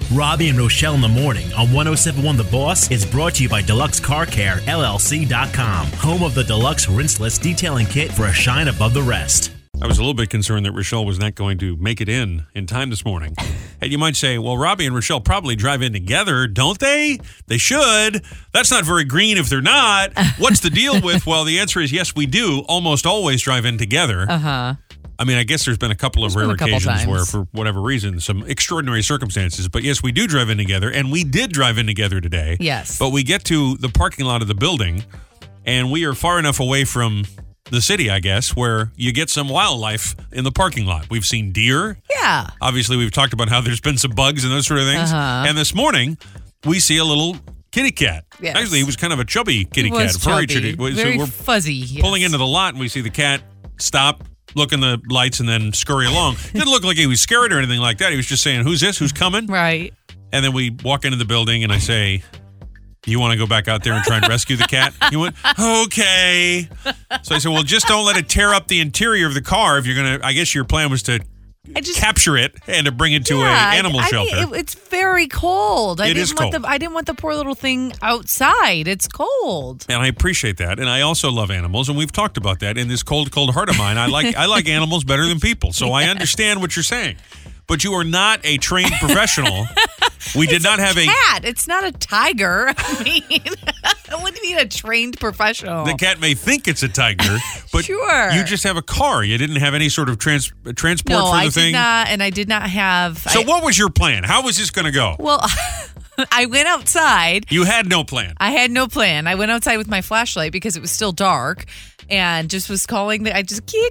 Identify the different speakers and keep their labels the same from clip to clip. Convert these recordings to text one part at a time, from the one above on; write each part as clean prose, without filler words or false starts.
Speaker 1: Robbie and Rochelle in the morning on 107.1 The Boss is brought to you by Deluxe Car Care, LLC.com, home of the Deluxe Rinseless Detailing Kit for a shine above the rest.
Speaker 2: I was a little bit concerned that Rochelle was not going to make it in time this morning. And you might say, well, Robbie and Rochelle probably drive in together, don't they? They should. That's not very green if they're not. What's the deal with? Well, the answer is yes, we do almost always drive in together.
Speaker 3: Uh-huh.
Speaker 2: I mean, I guess there's been a couple of rare occasions
Speaker 3: times
Speaker 2: where, for whatever reason, some extraordinary circumstances. But yes, we do drive in together, and we did drive in together today.
Speaker 3: Yes.
Speaker 2: But we get to the parking lot of the building, and we are far enough away from the city, I guess, where you get some wildlife in the parking lot. We've seen deer.
Speaker 3: Yeah.
Speaker 2: Obviously, we've talked about how there's been some bugs and those sort of things.
Speaker 3: Uh-huh.
Speaker 2: And this morning, we see a little kitty cat.
Speaker 3: Yes.
Speaker 2: Actually, he was kind of a chubby kitty cat.
Speaker 3: Very
Speaker 2: we're
Speaker 3: fuzzy. Yes.
Speaker 2: pulling into the lot, and we see the cat stop, look in the lights, and then scurry along. Didn't look like he was scared or anything like that. He was just saying, who's this? Who's coming?
Speaker 3: Right.
Speaker 2: And then we walk into the building, and I say, you want to go back out there and try and rescue the cat? He went, okay. So I said, well, just don't let it tear up the interior of the car. If you're going to, I guess your plan was to capture it and to bring it to an animal shelter.
Speaker 3: I mean, it's very cold.
Speaker 2: It is cold.
Speaker 3: I didn't want the poor little thing outside. It's cold.
Speaker 2: And I appreciate that. And I also love animals. And we've talked about that in this cold, cold heart of mine. I like animals better than people. So I understand what you're saying. But you are not a trained professional. We did not have a
Speaker 3: cat. It's not a tiger. I mean, what do you mean a trained professional?
Speaker 2: The cat may think it's a tiger, but
Speaker 3: sure.
Speaker 2: You just have a car. You didn't have any sort of transport for the thing.
Speaker 3: No, I did not, and I did not have.
Speaker 2: So what was your plan? How was this going to go?
Speaker 3: Well, I went outside.
Speaker 2: You had no plan.
Speaker 3: I had no plan. I went outside with my flashlight because it was still dark. And just was calling I just get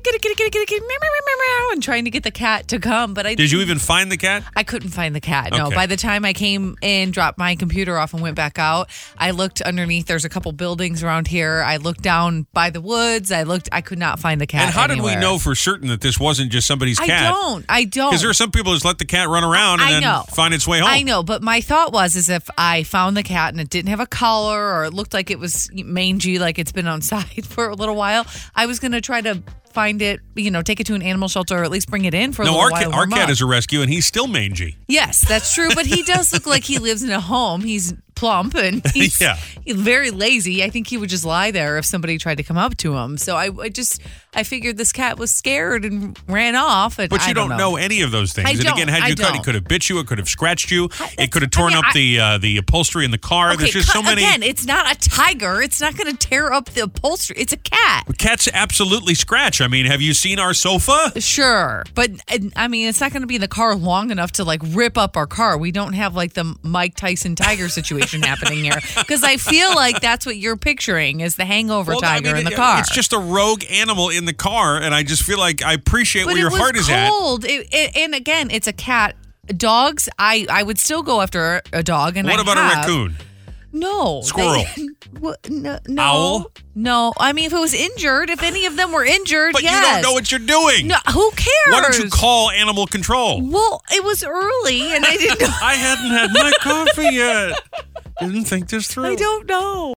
Speaker 3: and trying to get the cat to come, but I
Speaker 2: did. You even find the cat?
Speaker 3: I couldn't find the cat. No.
Speaker 2: Okay.
Speaker 3: By the time I came in, dropped my computer off, and went back out, I looked underneath. There's a couple buildings around here. I looked down by the woods. I could not find the cat.
Speaker 2: And how
Speaker 3: anywhere.
Speaker 2: did we know for certain that this wasn't just somebody's cat?
Speaker 3: I don't.
Speaker 2: Because there are some people who just let the cat run around and then find its way home.
Speaker 3: I know, but my thought was if I found the cat and it didn't have a collar or it looked like it was mangy, like it's been outside for a little while, I was going to try to find it, take it to an animal shelter or at least bring it in for a little while.
Speaker 2: Our cat is a rescue and he's still mangy.
Speaker 3: Yes, that's true. But he does look like he lives in a home. He's plump and he's very lazy. I think he would just lie there if somebody tried to come up to him. So I figured this cat was scared and ran off. And
Speaker 2: but you don't know any of those things. And again, had you cut, it could have bit you. It could have scratched you. It could have torn up the upholstery in the car.
Speaker 3: Okay,
Speaker 2: there's just so many.
Speaker 3: Again, it's not a tiger. It's not going to tear up the upholstery. It's a cat.
Speaker 2: Cats absolutely scratch. I mean, have you seen our sofa?
Speaker 3: Sure. But I mean, it's not going to be in the car long enough to rip up our car. We don't have the Mike Tyson tiger situation happening here. Because I feel like that's what you're picturing is the hangover tiger in the car.
Speaker 2: It's just a rogue animal in the car. And I just feel like I appreciate where your heart is at.
Speaker 3: Cold. And again, it's a cat. Dogs, I would still go after a dog. And
Speaker 2: what about a raccoon?
Speaker 3: No.
Speaker 2: Squirrel?
Speaker 3: No.
Speaker 2: Owl?
Speaker 3: No. I mean, if it was injured, if any of them were injured,
Speaker 2: but
Speaker 3: yes.
Speaker 2: you don't know what you're doing.
Speaker 3: No, who cares?
Speaker 2: Why don't you call animal control?
Speaker 3: Well, it was early and I didn't know.
Speaker 2: I hadn't had my coffee yet. Didn't think this through.
Speaker 3: I don't know.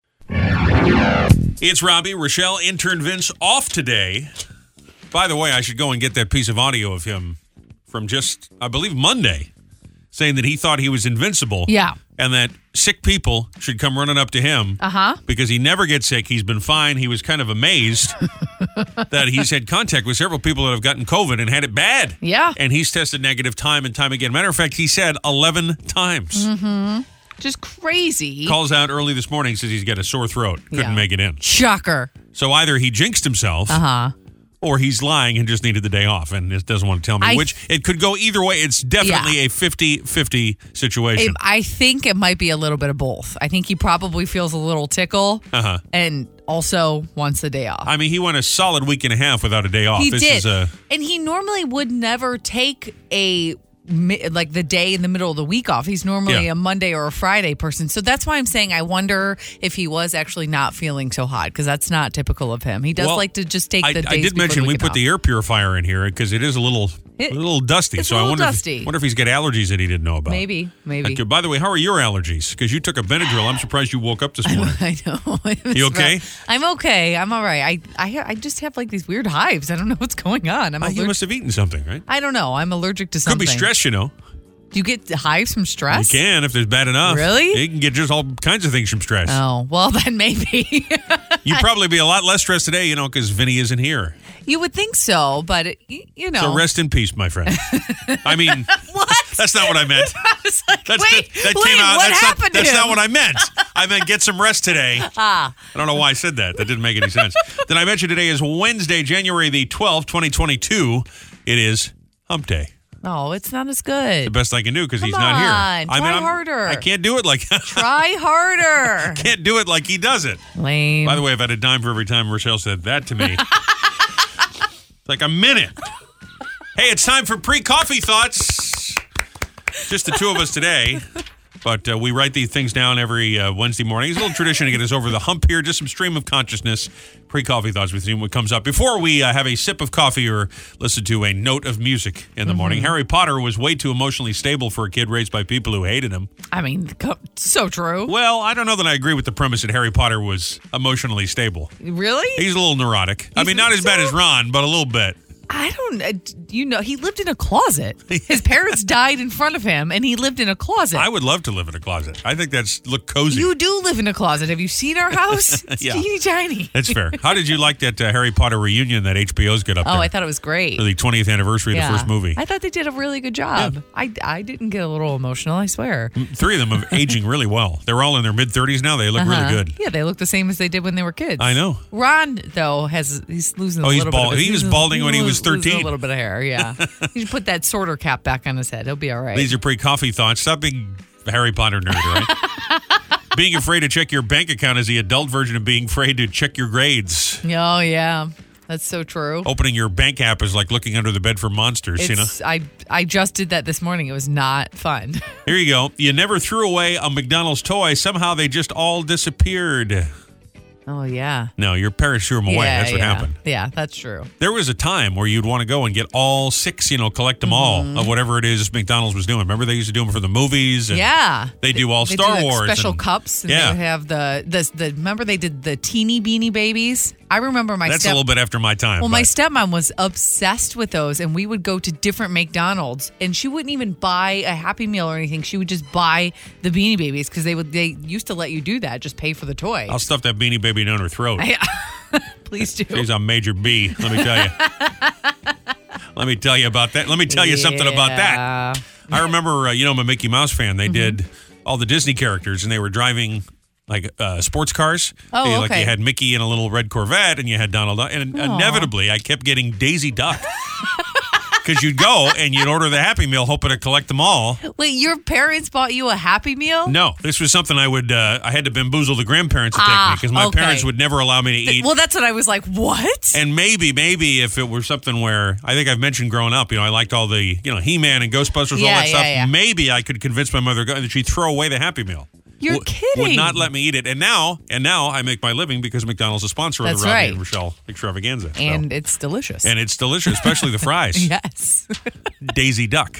Speaker 2: It's Robbie, Rochelle, intern Vince off today. By the way, I should go and get that piece of audio of him from just, I believe, Monday, saying that he thought he was invincible.
Speaker 3: Yeah.
Speaker 2: And that sick people should come running up to him. Because he never gets sick. He's been fine. He was kind of amazed that he's had contact with several people that have gotten COVID and had it bad.
Speaker 3: Yeah.
Speaker 2: And he's tested negative time and time again. Matter of fact, he said 11 times.
Speaker 3: Mm-hmm. Just crazy.
Speaker 2: Calls out early this morning, says he's got a sore throat. Couldn't make it in.
Speaker 3: Shocker.
Speaker 2: So either he jinxed himself. Or he's lying and just needed the day off and just doesn't want to tell me, which it could go either way. It's definitely a 50-50 situation.
Speaker 3: I think it might be a little bit of both. I think he probably feels a little tickle and also wants the day off.
Speaker 2: I mean, he went a solid week and a half without a day off.
Speaker 3: He did. And he normally would never take the day in the middle of the week off. He's normally a Monday or a Friday person. So that's why I'm saying I wonder if he was actually not feeling so hot because that's not typical of him. He does like to just take the days
Speaker 2: I did mention we put the air purifier in here because it is a little dusty.
Speaker 3: It's
Speaker 2: so
Speaker 3: a little
Speaker 2: I wonder
Speaker 3: dusty.
Speaker 2: Wonder if he's got allergies that he didn't know about.
Speaker 3: Maybe.
Speaker 2: Okay, by the way, how are your allergies? Because you took a Benadryl. I'm surprised you woke up this morning.
Speaker 3: I know.
Speaker 2: You okay?
Speaker 3: I'm okay. I'm all right. I just have these weird hives. I don't know what's going on.
Speaker 2: You must have eaten something, right?
Speaker 3: I don't know. I'm allergic to something.
Speaker 2: Could be stress, you know.
Speaker 3: You get high from stress?
Speaker 2: You can if there's bad enough.
Speaker 3: Really?
Speaker 2: You can get just all kinds of things from stress.
Speaker 3: Oh, well, then maybe.
Speaker 2: You'd probably be a lot less stressed today, because Vinny isn't here.
Speaker 3: You would think so, but,
Speaker 2: So rest in peace, my friend. I mean,
Speaker 3: what?
Speaker 2: That's not what I meant.
Speaker 3: I was like,
Speaker 2: That
Speaker 3: came out. What happened to him?
Speaker 2: That's not what I meant. I meant get some rest today. I don't know why I said that. That didn't make any sense. Then I mentioned today is Wednesday, January the 12th, 2022. It is Hump Day.
Speaker 3: Oh, it's not as good.
Speaker 2: The best I can do because he's not here.
Speaker 3: Try harder.
Speaker 2: I can't do it like
Speaker 3: Try harder.
Speaker 2: Can't do it like he does it.
Speaker 3: Lame.
Speaker 2: By the way, I've had a dime for every time Rochelle said that to me. Like a minute. Hey, it's time for pre-coffee thoughts. Just the two of us today. But we write these things down every Wednesday morning. It's a little tradition to get us over the hump here. Just some stream of consciousness. Pre-coffee thoughts. We see what comes up. Before we have a sip of coffee or listen to a note of music in the morning, Harry Potter was way too emotionally stable for a kid raised by people who hated him.
Speaker 3: I mean, so true.
Speaker 2: Well, I don't know that I agree with the premise that Harry Potter was emotionally stable.
Speaker 3: Really?
Speaker 2: He's a little neurotic. I mean, not as bad as Ron, but a little bit.
Speaker 3: I don't, he lived in a closet. His parents died in front of him, and he lived in a closet.
Speaker 2: I would love to live in a closet. I think look cozy.
Speaker 3: You do live in a closet. Have you seen our house? It's
Speaker 2: Yeah.
Speaker 3: teeny tiny.
Speaker 2: That's fair. How did you like that Harry Potter reunion that HBO's got up there?
Speaker 3: Oh, I thought it was great.
Speaker 2: For the 20th anniversary of the first movie.
Speaker 3: I thought they did a really good job. Yeah. I didn't get a little emotional, I swear.
Speaker 2: Three of them are aging really well. They're all in their mid-30s now. They look really good.
Speaker 3: Yeah, they look the same as they did when they were kids.
Speaker 2: I know.
Speaker 3: Ron, though, he's losing a little bit.
Speaker 2: He was balding when he was 13.
Speaker 3: A little bit of hair, yeah. He should put that sorter cap back on his head. He'll be all right.
Speaker 2: These are pre-coffee thoughts. Stop being a Harry Potter nerd, right? Being afraid to check your bank account is the adult version of being afraid to check your grades.
Speaker 3: Oh, yeah. That's so true.
Speaker 2: Opening your bank app is like looking under the bed for monsters,
Speaker 3: I just did that this morning. It was not fun.
Speaker 2: Here you go. You never threw away a McDonald's toy. Somehow they just all disappeared.
Speaker 3: Oh, yeah.
Speaker 2: No, your parents threw them away. That's what happened.
Speaker 3: Yeah, that's true.
Speaker 2: There was a time where you'd want to go and get all six, collect them all of whatever it is McDonald's was doing. Remember they used to do them for the movies? And they do all Star Wars.
Speaker 3: Special cups. And they have the remember they did the teeny beanie babies? I remember
Speaker 2: That's a little bit after my time.
Speaker 3: Well, my stepmom was obsessed with those, and we would go to different McDonald's, and she wouldn't even buy a Happy Meal or anything. She would just buy the Beanie Babies because they used to let you do that, just pay for the toy.
Speaker 2: I'll stuff that Beanie Baby down her throat.
Speaker 3: Please do.
Speaker 2: She's on Major B, let me tell you. Let me tell you about that. Let me tell you something about that. I remember, I'm a Mickey Mouse fan. They did all the Disney characters, and they were driving like sports cars.
Speaker 3: Oh, okay.
Speaker 2: Like you had Mickey in a little red Corvette, and you had Donald Duck. And inevitably, I kept getting Daisy Duck. Because you'd go and you'd order the Happy Meal, hoping to collect them all.
Speaker 3: Wait, your parents bought you a Happy Meal?
Speaker 2: No, this was something I had to bamboozle the grandparents to take me because my parents would never allow me to eat.
Speaker 3: Well, that's what I was like, what?
Speaker 2: And maybe if it were something where I think I've mentioned growing up, I liked all the, He-Man and Ghostbusters, all that stuff.
Speaker 3: Yeah.
Speaker 2: Maybe I could convince my mother that she'd throw away the Happy Meal.
Speaker 3: You're kidding.
Speaker 2: Would not let me eat it. And now I make my living because McDonald's is a sponsor of the Robbie and Rochelle Extravaganza.
Speaker 3: And it's delicious.
Speaker 2: And it's delicious, especially the fries.
Speaker 3: Yes.
Speaker 2: Daisy Duck.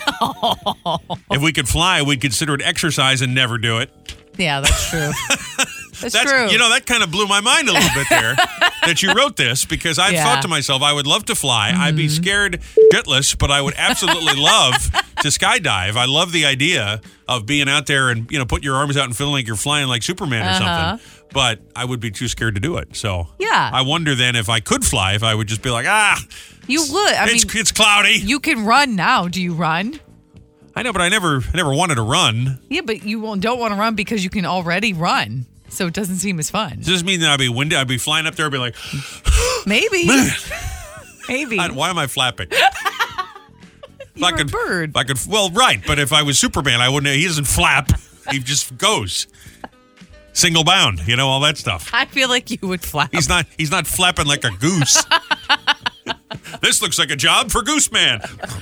Speaker 2: If we could fly, we'd consider it exercise and never do it.
Speaker 3: Yeah, that's true. That's true.
Speaker 2: That kind of blew my mind a little bit there that you wrote this because I thought to myself, I would love to fly. I'd be scared shitless, but I would absolutely love to skydive. I love the idea of being out there and, putting your arms out and feeling like you're flying like Superman or something. But I would be too scared to do it. So I wonder then if I could fly, if I would just be like,
Speaker 3: You would.
Speaker 2: It's cloudy.
Speaker 3: You can run now. Do you run?
Speaker 2: I know, but I never wanted to run.
Speaker 3: Yeah, but you don't want to run because you can already run. So it doesn't seem as fun.
Speaker 2: Does this mean that I'd be winded? I'd be flying up there and be like,
Speaker 3: maybe. Maybe.
Speaker 2: Why am I flapping?
Speaker 3: You're a bird.
Speaker 2: Right. But if I was Superman, I wouldn't. He doesn't flap. He just goes. Single bound, all that stuff.
Speaker 3: I feel like you would flap.
Speaker 2: He's not flapping like a goose. This looks like a job for Goose Man.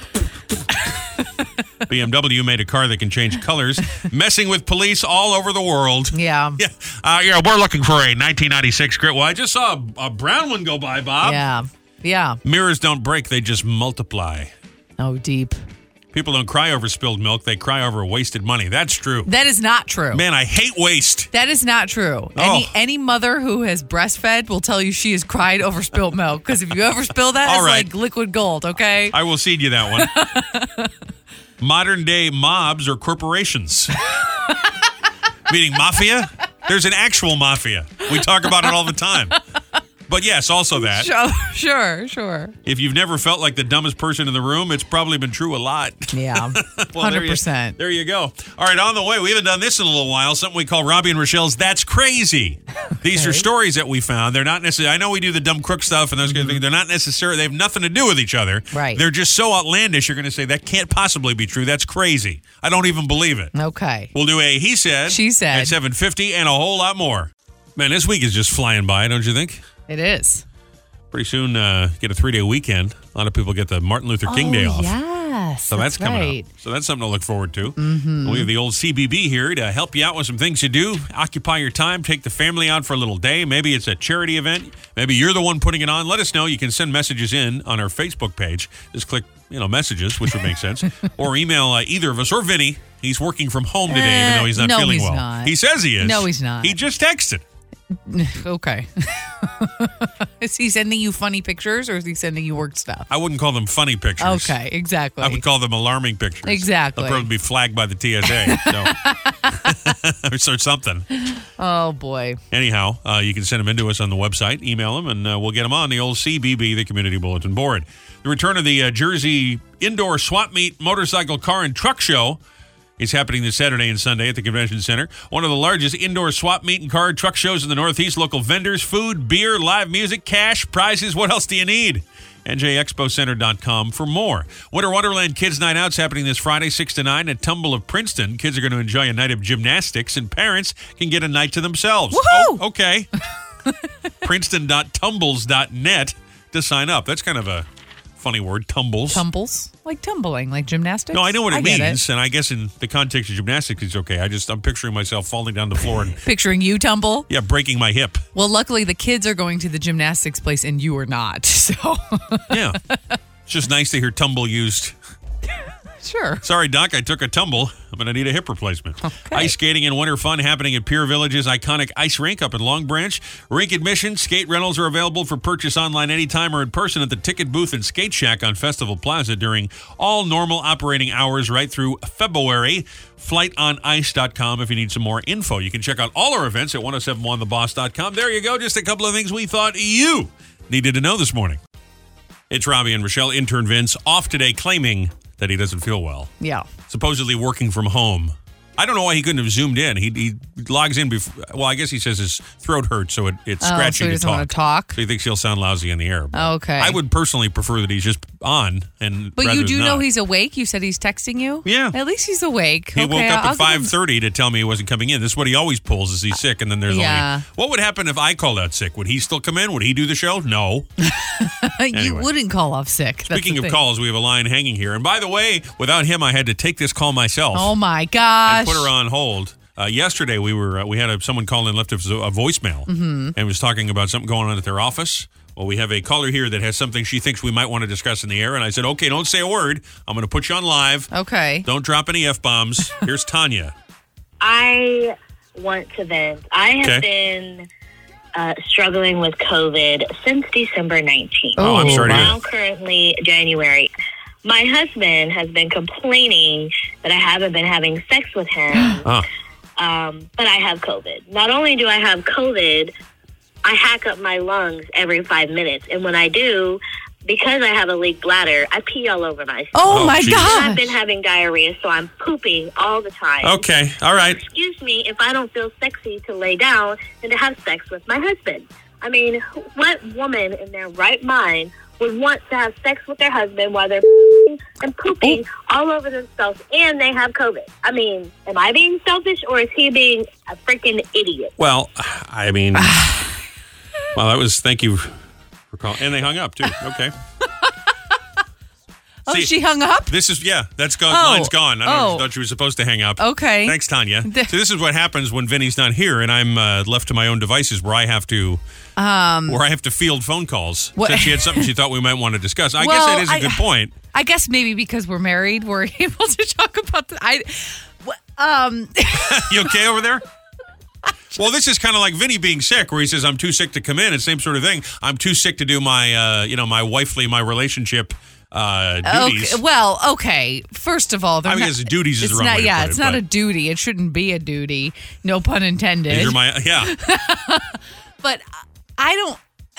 Speaker 2: BMW made a car that can change colors, messing with police all over the world.
Speaker 3: Yeah.
Speaker 2: We're looking for a 1996 grit. Well, I just saw a brown one go by, Bob.
Speaker 3: Yeah.
Speaker 2: Mirrors don't break, they just multiply.
Speaker 3: Oh, deep.
Speaker 2: People don't cry over spilled milk, they cry over wasted money. That's true.
Speaker 3: That is not true.
Speaker 2: Man, I hate waste.
Speaker 3: That is not true. Any mother who has breastfed will tell you she has cried over spilled milk. Because if you ever spill that, it's like liquid gold, okay?
Speaker 2: I will cede you that one. modern day mobs or corporations. Meaning mafia? There's an actual mafia. We talk about it all the time. But yes, also that.
Speaker 3: Sure.
Speaker 2: If you've never felt like the dumbest person in the room, it's probably been true a lot.
Speaker 3: Yeah,
Speaker 2: Well,
Speaker 3: 100%.
Speaker 2: There you go. All right, on the way, we haven't done this in a little while, something we call Robbie and Rochelle's That's Crazy. These are stories that we found. They're not necessarily, I know we do the dumb crook stuff and those kind of things. They're not necessarily, they have nothing to do with each other.
Speaker 3: Right.
Speaker 2: They're just so outlandish, you're going to say, that can't possibly be true. That's crazy. I don't even believe it.
Speaker 3: Okay.
Speaker 2: We'll do a He Said,
Speaker 3: She Said,
Speaker 2: at 7:50 and a whole lot more. Man, this week is just flying by, don't you think?
Speaker 3: It is.
Speaker 2: Pretty soon, get a 3-day weekend. A lot of people get the Martin Luther King Day off.
Speaker 3: Yes.
Speaker 2: So that's coming up. So that's something to look forward to. We have the old CBB here to help you out with some things to do. Occupy your time. Take the family out for a little day. Maybe it's a charity event. Maybe you're the one putting it on. Let us know. You can send messages in on our Facebook page. Just click, messages, which would make sense. Or email either of us or Vinny. He's working from home today, even though he's not feeling well.
Speaker 3: Not.
Speaker 2: He says he is.
Speaker 3: No, he's not.
Speaker 2: He just texted.
Speaker 3: Okay. Is he sending you funny pictures or is he sending you work stuff?
Speaker 2: I wouldn't call them funny pictures.
Speaker 3: Okay, exactly.
Speaker 2: I would call them alarming pictures.
Speaker 3: Exactly.
Speaker 2: They'll probably be flagged by the TSA. So. Or something.
Speaker 3: Oh, boy.
Speaker 2: Anyhow, you can send them into us on the website, email them, and we'll get them on the old CBB, the Community Bulletin Board. The return of the Jersey Indoor Swap Meet Motorcycle Car and Truck Show is happening this Saturday and Sunday at the Convention Center. One of the largest indoor swap meet and car and truck shows in the Northeast. Local vendors, food, beer, live music, cash, prizes. What else do you need? NJExpoCenter.com for more. Winter Wonderland Kids Night Out's happening this Friday, 6 to 9 at Tumble of Princeton. Kids are going to enjoy a night of gymnastics, and parents can get a night to themselves.
Speaker 3: Woohoo!
Speaker 2: Oh, okay. Princeton.tumbles.net to sign up. That's kind of a funny word, tumbles.
Speaker 3: Tumbles? Like tumbling, like gymnastics?
Speaker 2: No, I know what it
Speaker 3: get
Speaker 2: means, and I guess in the context of gymnastics, it's okay. I'm picturing myself falling down the floor and
Speaker 3: Picturing you tumble?
Speaker 2: yeah, breaking my hip.
Speaker 3: Well, luckily the kids are going to the gymnastics place and you are not. So
Speaker 2: Yeah, it's just nice to hear tumble used.
Speaker 3: sure.
Speaker 2: Sorry, Doc, I took a tumble. I'm going to need a hip replacement.
Speaker 3: Okay.
Speaker 2: Ice skating and winter fun happening at Pier Village's iconic ice rink up in Long Branch. Rink admission, skate rentals are available for purchase online anytime or in person at the ticket booth and skate shack on Festival Plaza during all normal operating hours right through February. FlightOnIce.com if you need some more info. You can check out all our events at 1071theboss.com. There you go. Just a couple of things we thought you needed to know this morning. It's Robbie and Rochelle. Intern Vince off today claiming that he doesn't feel well.
Speaker 3: Yeah.
Speaker 2: Supposedly working from home. I don't know why he couldn't have zoomed in. He logs in before. Well, I guess he says his throat hurts, so it's scratchy
Speaker 3: so he
Speaker 2: to
Speaker 3: doesn't want to talk.
Speaker 2: So he thinks he'll sound lousy in the air. But
Speaker 3: Okay.
Speaker 2: I would personally prefer that he's just on and.
Speaker 3: But
Speaker 2: rather
Speaker 3: you do
Speaker 2: than
Speaker 3: know
Speaker 2: not.
Speaker 3: he's awake? You said he's texting you?
Speaker 2: Yeah.
Speaker 3: At least he's awake.
Speaker 2: He
Speaker 3: okay,
Speaker 2: woke up
Speaker 3: I'll
Speaker 2: at
Speaker 3: give him-
Speaker 2: 5:30 to tell me he wasn't coming in. This is what he always pulls: is he's sick, and then there's
Speaker 3: Yeah.
Speaker 2: only. What would happen if I called out sick? Would he still come in? Would he do the show? No.
Speaker 3: You
Speaker 2: Anyway.
Speaker 3: wouldn't call off sick. That's
Speaker 2: Speaking
Speaker 3: the
Speaker 2: of
Speaker 3: thing.
Speaker 2: calls, we have a line hanging here, and by the way, without him, I had to take this call myself.
Speaker 3: Oh my gosh.
Speaker 2: And put her on hold. Yesterday, we had someone call in, left us a voicemail, and was talking about something going on at their office. Well, we have a caller here that has something she thinks we might want to discuss in the air, and I said, okay, don't say a word. I'm going to put you on live.
Speaker 3: Okay.
Speaker 2: Don't drop any F-bombs. Here's Tanya.
Speaker 4: I want to vent. I have been struggling with COVID since December 19th.
Speaker 2: Oh, I'm sorry to hear
Speaker 4: Now currently January. My husband has been complaining that I haven't been having sex with him,
Speaker 2: Oh.
Speaker 4: but I have COVID. Not only do I have COVID, I hack up my lungs every 5 minutes. And when I do, because I have a leaky bladder, I pee all over myself.
Speaker 3: Oh,
Speaker 2: Oh,
Speaker 3: my
Speaker 2: geez.
Speaker 4: I've
Speaker 3: gosh.
Speaker 4: been having diarrhea, so I'm pooping all the time.
Speaker 2: Okay, all right.
Speaker 4: Excuse me if I don't feel sexy to lay down and to have sex with my husband. I mean, what woman in their right mind would want to have sex with their husband while they're and pooping all over themselves and they have COVID? I mean, am I being selfish or is he being a freaking idiot?
Speaker 2: Well, I mean, thank you for calling. And they hung up, too. Okay.
Speaker 3: Oh,
Speaker 2: See,
Speaker 3: she hung up?
Speaker 2: This is, that's gone.
Speaker 3: Oh.
Speaker 2: Line's gone. I thought she was supposed to hang up.
Speaker 3: Okay.
Speaker 2: Thanks, Tanya. So this is what happens when Vinny's not here and I'm left to my own devices where I have to field phone calls.
Speaker 3: What-
Speaker 2: Since she had something she thought we might want to discuss. I guess
Speaker 3: Well,
Speaker 2: that is a good point.
Speaker 3: I guess maybe because we're married, we're able to talk about
Speaker 2: You okay over there? Well, this is kind of like Vinny being sick, where he says, I'm too sick to come in. It's the same sort of thing. I'm too sick to do my, my wifely, my relationship duties.
Speaker 3: Okay, well, okay. First of all,
Speaker 2: I guess duties is the wrong way to put it.
Speaker 3: It's not a duty. It shouldn't be a duty. No pun intended.
Speaker 2: These are my
Speaker 3: But I don't.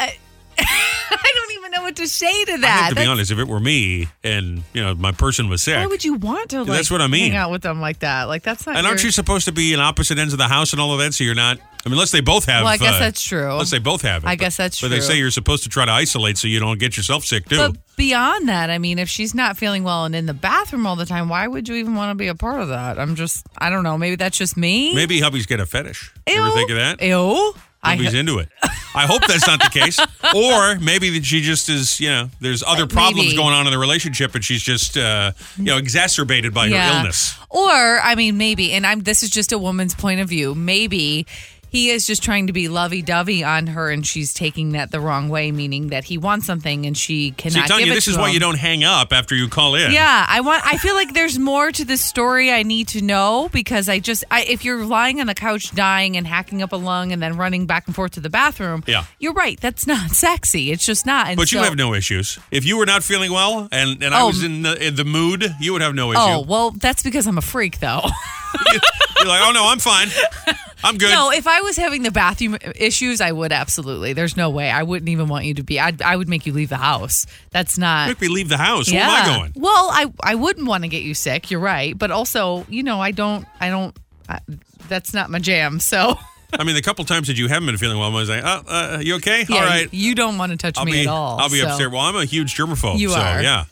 Speaker 3: I don't even know what to say to that.
Speaker 2: I have to be honest. If it were me and my person was sick,
Speaker 3: why would you want to?
Speaker 2: That's what I mean.
Speaker 3: Hang out with them like that. Like that's not.
Speaker 2: And aren't you supposed to be in opposite ends of the house and all of that? So you're not. I mean, unless they both have.
Speaker 3: Well, I guess that's true.
Speaker 2: Unless they both have it.
Speaker 3: I guess that's true.
Speaker 2: But they say you're supposed to try to isolate so you don't get yourself sick too.
Speaker 3: But beyond that, I mean, if she's not feeling well and in the bathroom all the time, why would you even want to be a part of that? I don't know. Maybe that's just me.
Speaker 2: Maybe hubby's got a fetish.
Speaker 3: Ew.
Speaker 2: You ever think of that?
Speaker 3: Ew.
Speaker 2: Hubby's into it. I hope that's not the case. Or maybe that she just is, there's other problems going on in the relationship and she's just, exacerbated by her illness.
Speaker 3: Or, I mean, maybe, and this is just a woman's point of view, maybe he is just trying to be lovey-dovey on her and she's taking that the wrong way, meaning that he wants something and she cannot give it to him.
Speaker 2: This is why you don't hang up after you call in.
Speaker 3: Yeah, I feel like there's more to this story I need to know because if you're lying on the couch dying and hacking up a lung and then running back and forth to the bathroom, you're right. That's not sexy. It's just not. And
Speaker 2: but you have no issues. If you were not feeling well and I was in the mood, you would have no issue.
Speaker 3: Oh, well, that's because I'm a freak, though.
Speaker 2: You're like, oh, no, I'm fine. I'm good.
Speaker 3: No, if I was having the bathroom issues, I would absolutely. There's no way. I wouldn't even want you to be. I would make you leave the house. That's not.
Speaker 2: Make me leave the house.
Speaker 3: Yeah.
Speaker 2: Where am I going?
Speaker 3: Well, I wouldn't want to get you sick. You're right. But also, I don't. That's not my jam. So.
Speaker 2: I mean, the couple times that you haven't been feeling well, I was like, you okay?
Speaker 3: Yeah,
Speaker 2: all right.
Speaker 3: You don't want to touch me at all.
Speaker 2: I'll be upstairs. Well, I'm a huge germaphobe.
Speaker 3: You are.
Speaker 2: Yeah.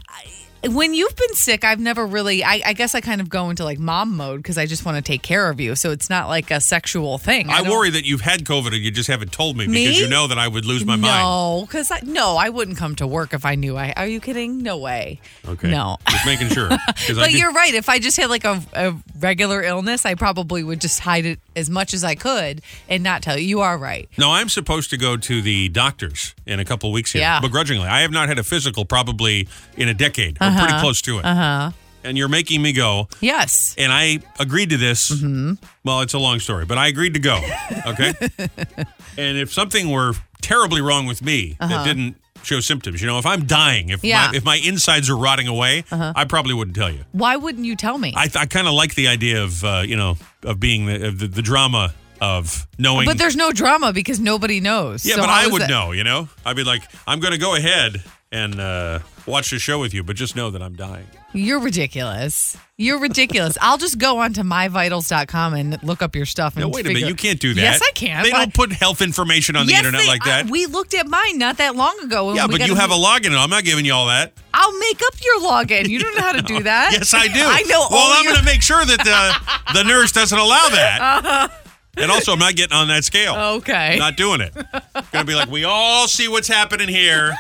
Speaker 3: When you've been sick, I've never really, I guess I kind of go into like mom mode because I just want to take care of you. So it's not like a sexual thing.
Speaker 2: I worry that you've had COVID and you just haven't told me because you know that I would lose my mind.
Speaker 3: No, because I wouldn't come to work if I knew Are you kidding? No way.
Speaker 2: Okay.
Speaker 3: No.
Speaker 2: Just making sure.
Speaker 3: But you're right. If I just had like a regular illness, I probably would just hide it as much as I could and not tell you. You are right.
Speaker 2: No, I'm supposed to go to the doctors in a couple of weeks here, begrudgingly. I have not had a physical probably in a decade. I'm pretty close to it. And you're making me go.
Speaker 3: Yes.
Speaker 2: And I agreed to this. Mm-hmm. Well, it's a long story, but I agreed to go. Okay. And if something were terribly wrong with me that didn't show symptoms, if I'm dying, if my insides are rotting away, I probably wouldn't tell you.
Speaker 3: Why wouldn't you tell me?
Speaker 2: I kind of like the idea of of being the drama of knowing.
Speaker 3: But there's no drama because nobody knows.
Speaker 2: Yeah,
Speaker 3: so
Speaker 2: but I would know. I'd be like, I'm going to go ahead and watch the show with you, but just know that I'm dying.
Speaker 3: You're ridiculous. I'll just go onto myvitals.com and look up your stuff. And
Speaker 2: wait a minute. You can't do that.
Speaker 3: Yes, I can.
Speaker 2: They don't put health information on the internet like that.
Speaker 3: We looked at mine not that long ago.
Speaker 2: Yeah, but you have a login. I'm not giving you all that.
Speaker 3: I'll make up your login. You don't know how to do that.
Speaker 2: Yes, I do.
Speaker 3: I know.
Speaker 2: Well, I'm going to make sure that the nurse doesn't allow that. And also, I'm not getting on that scale.
Speaker 3: Okay.
Speaker 2: Not doing it. Going to be like, we all see what's happening here.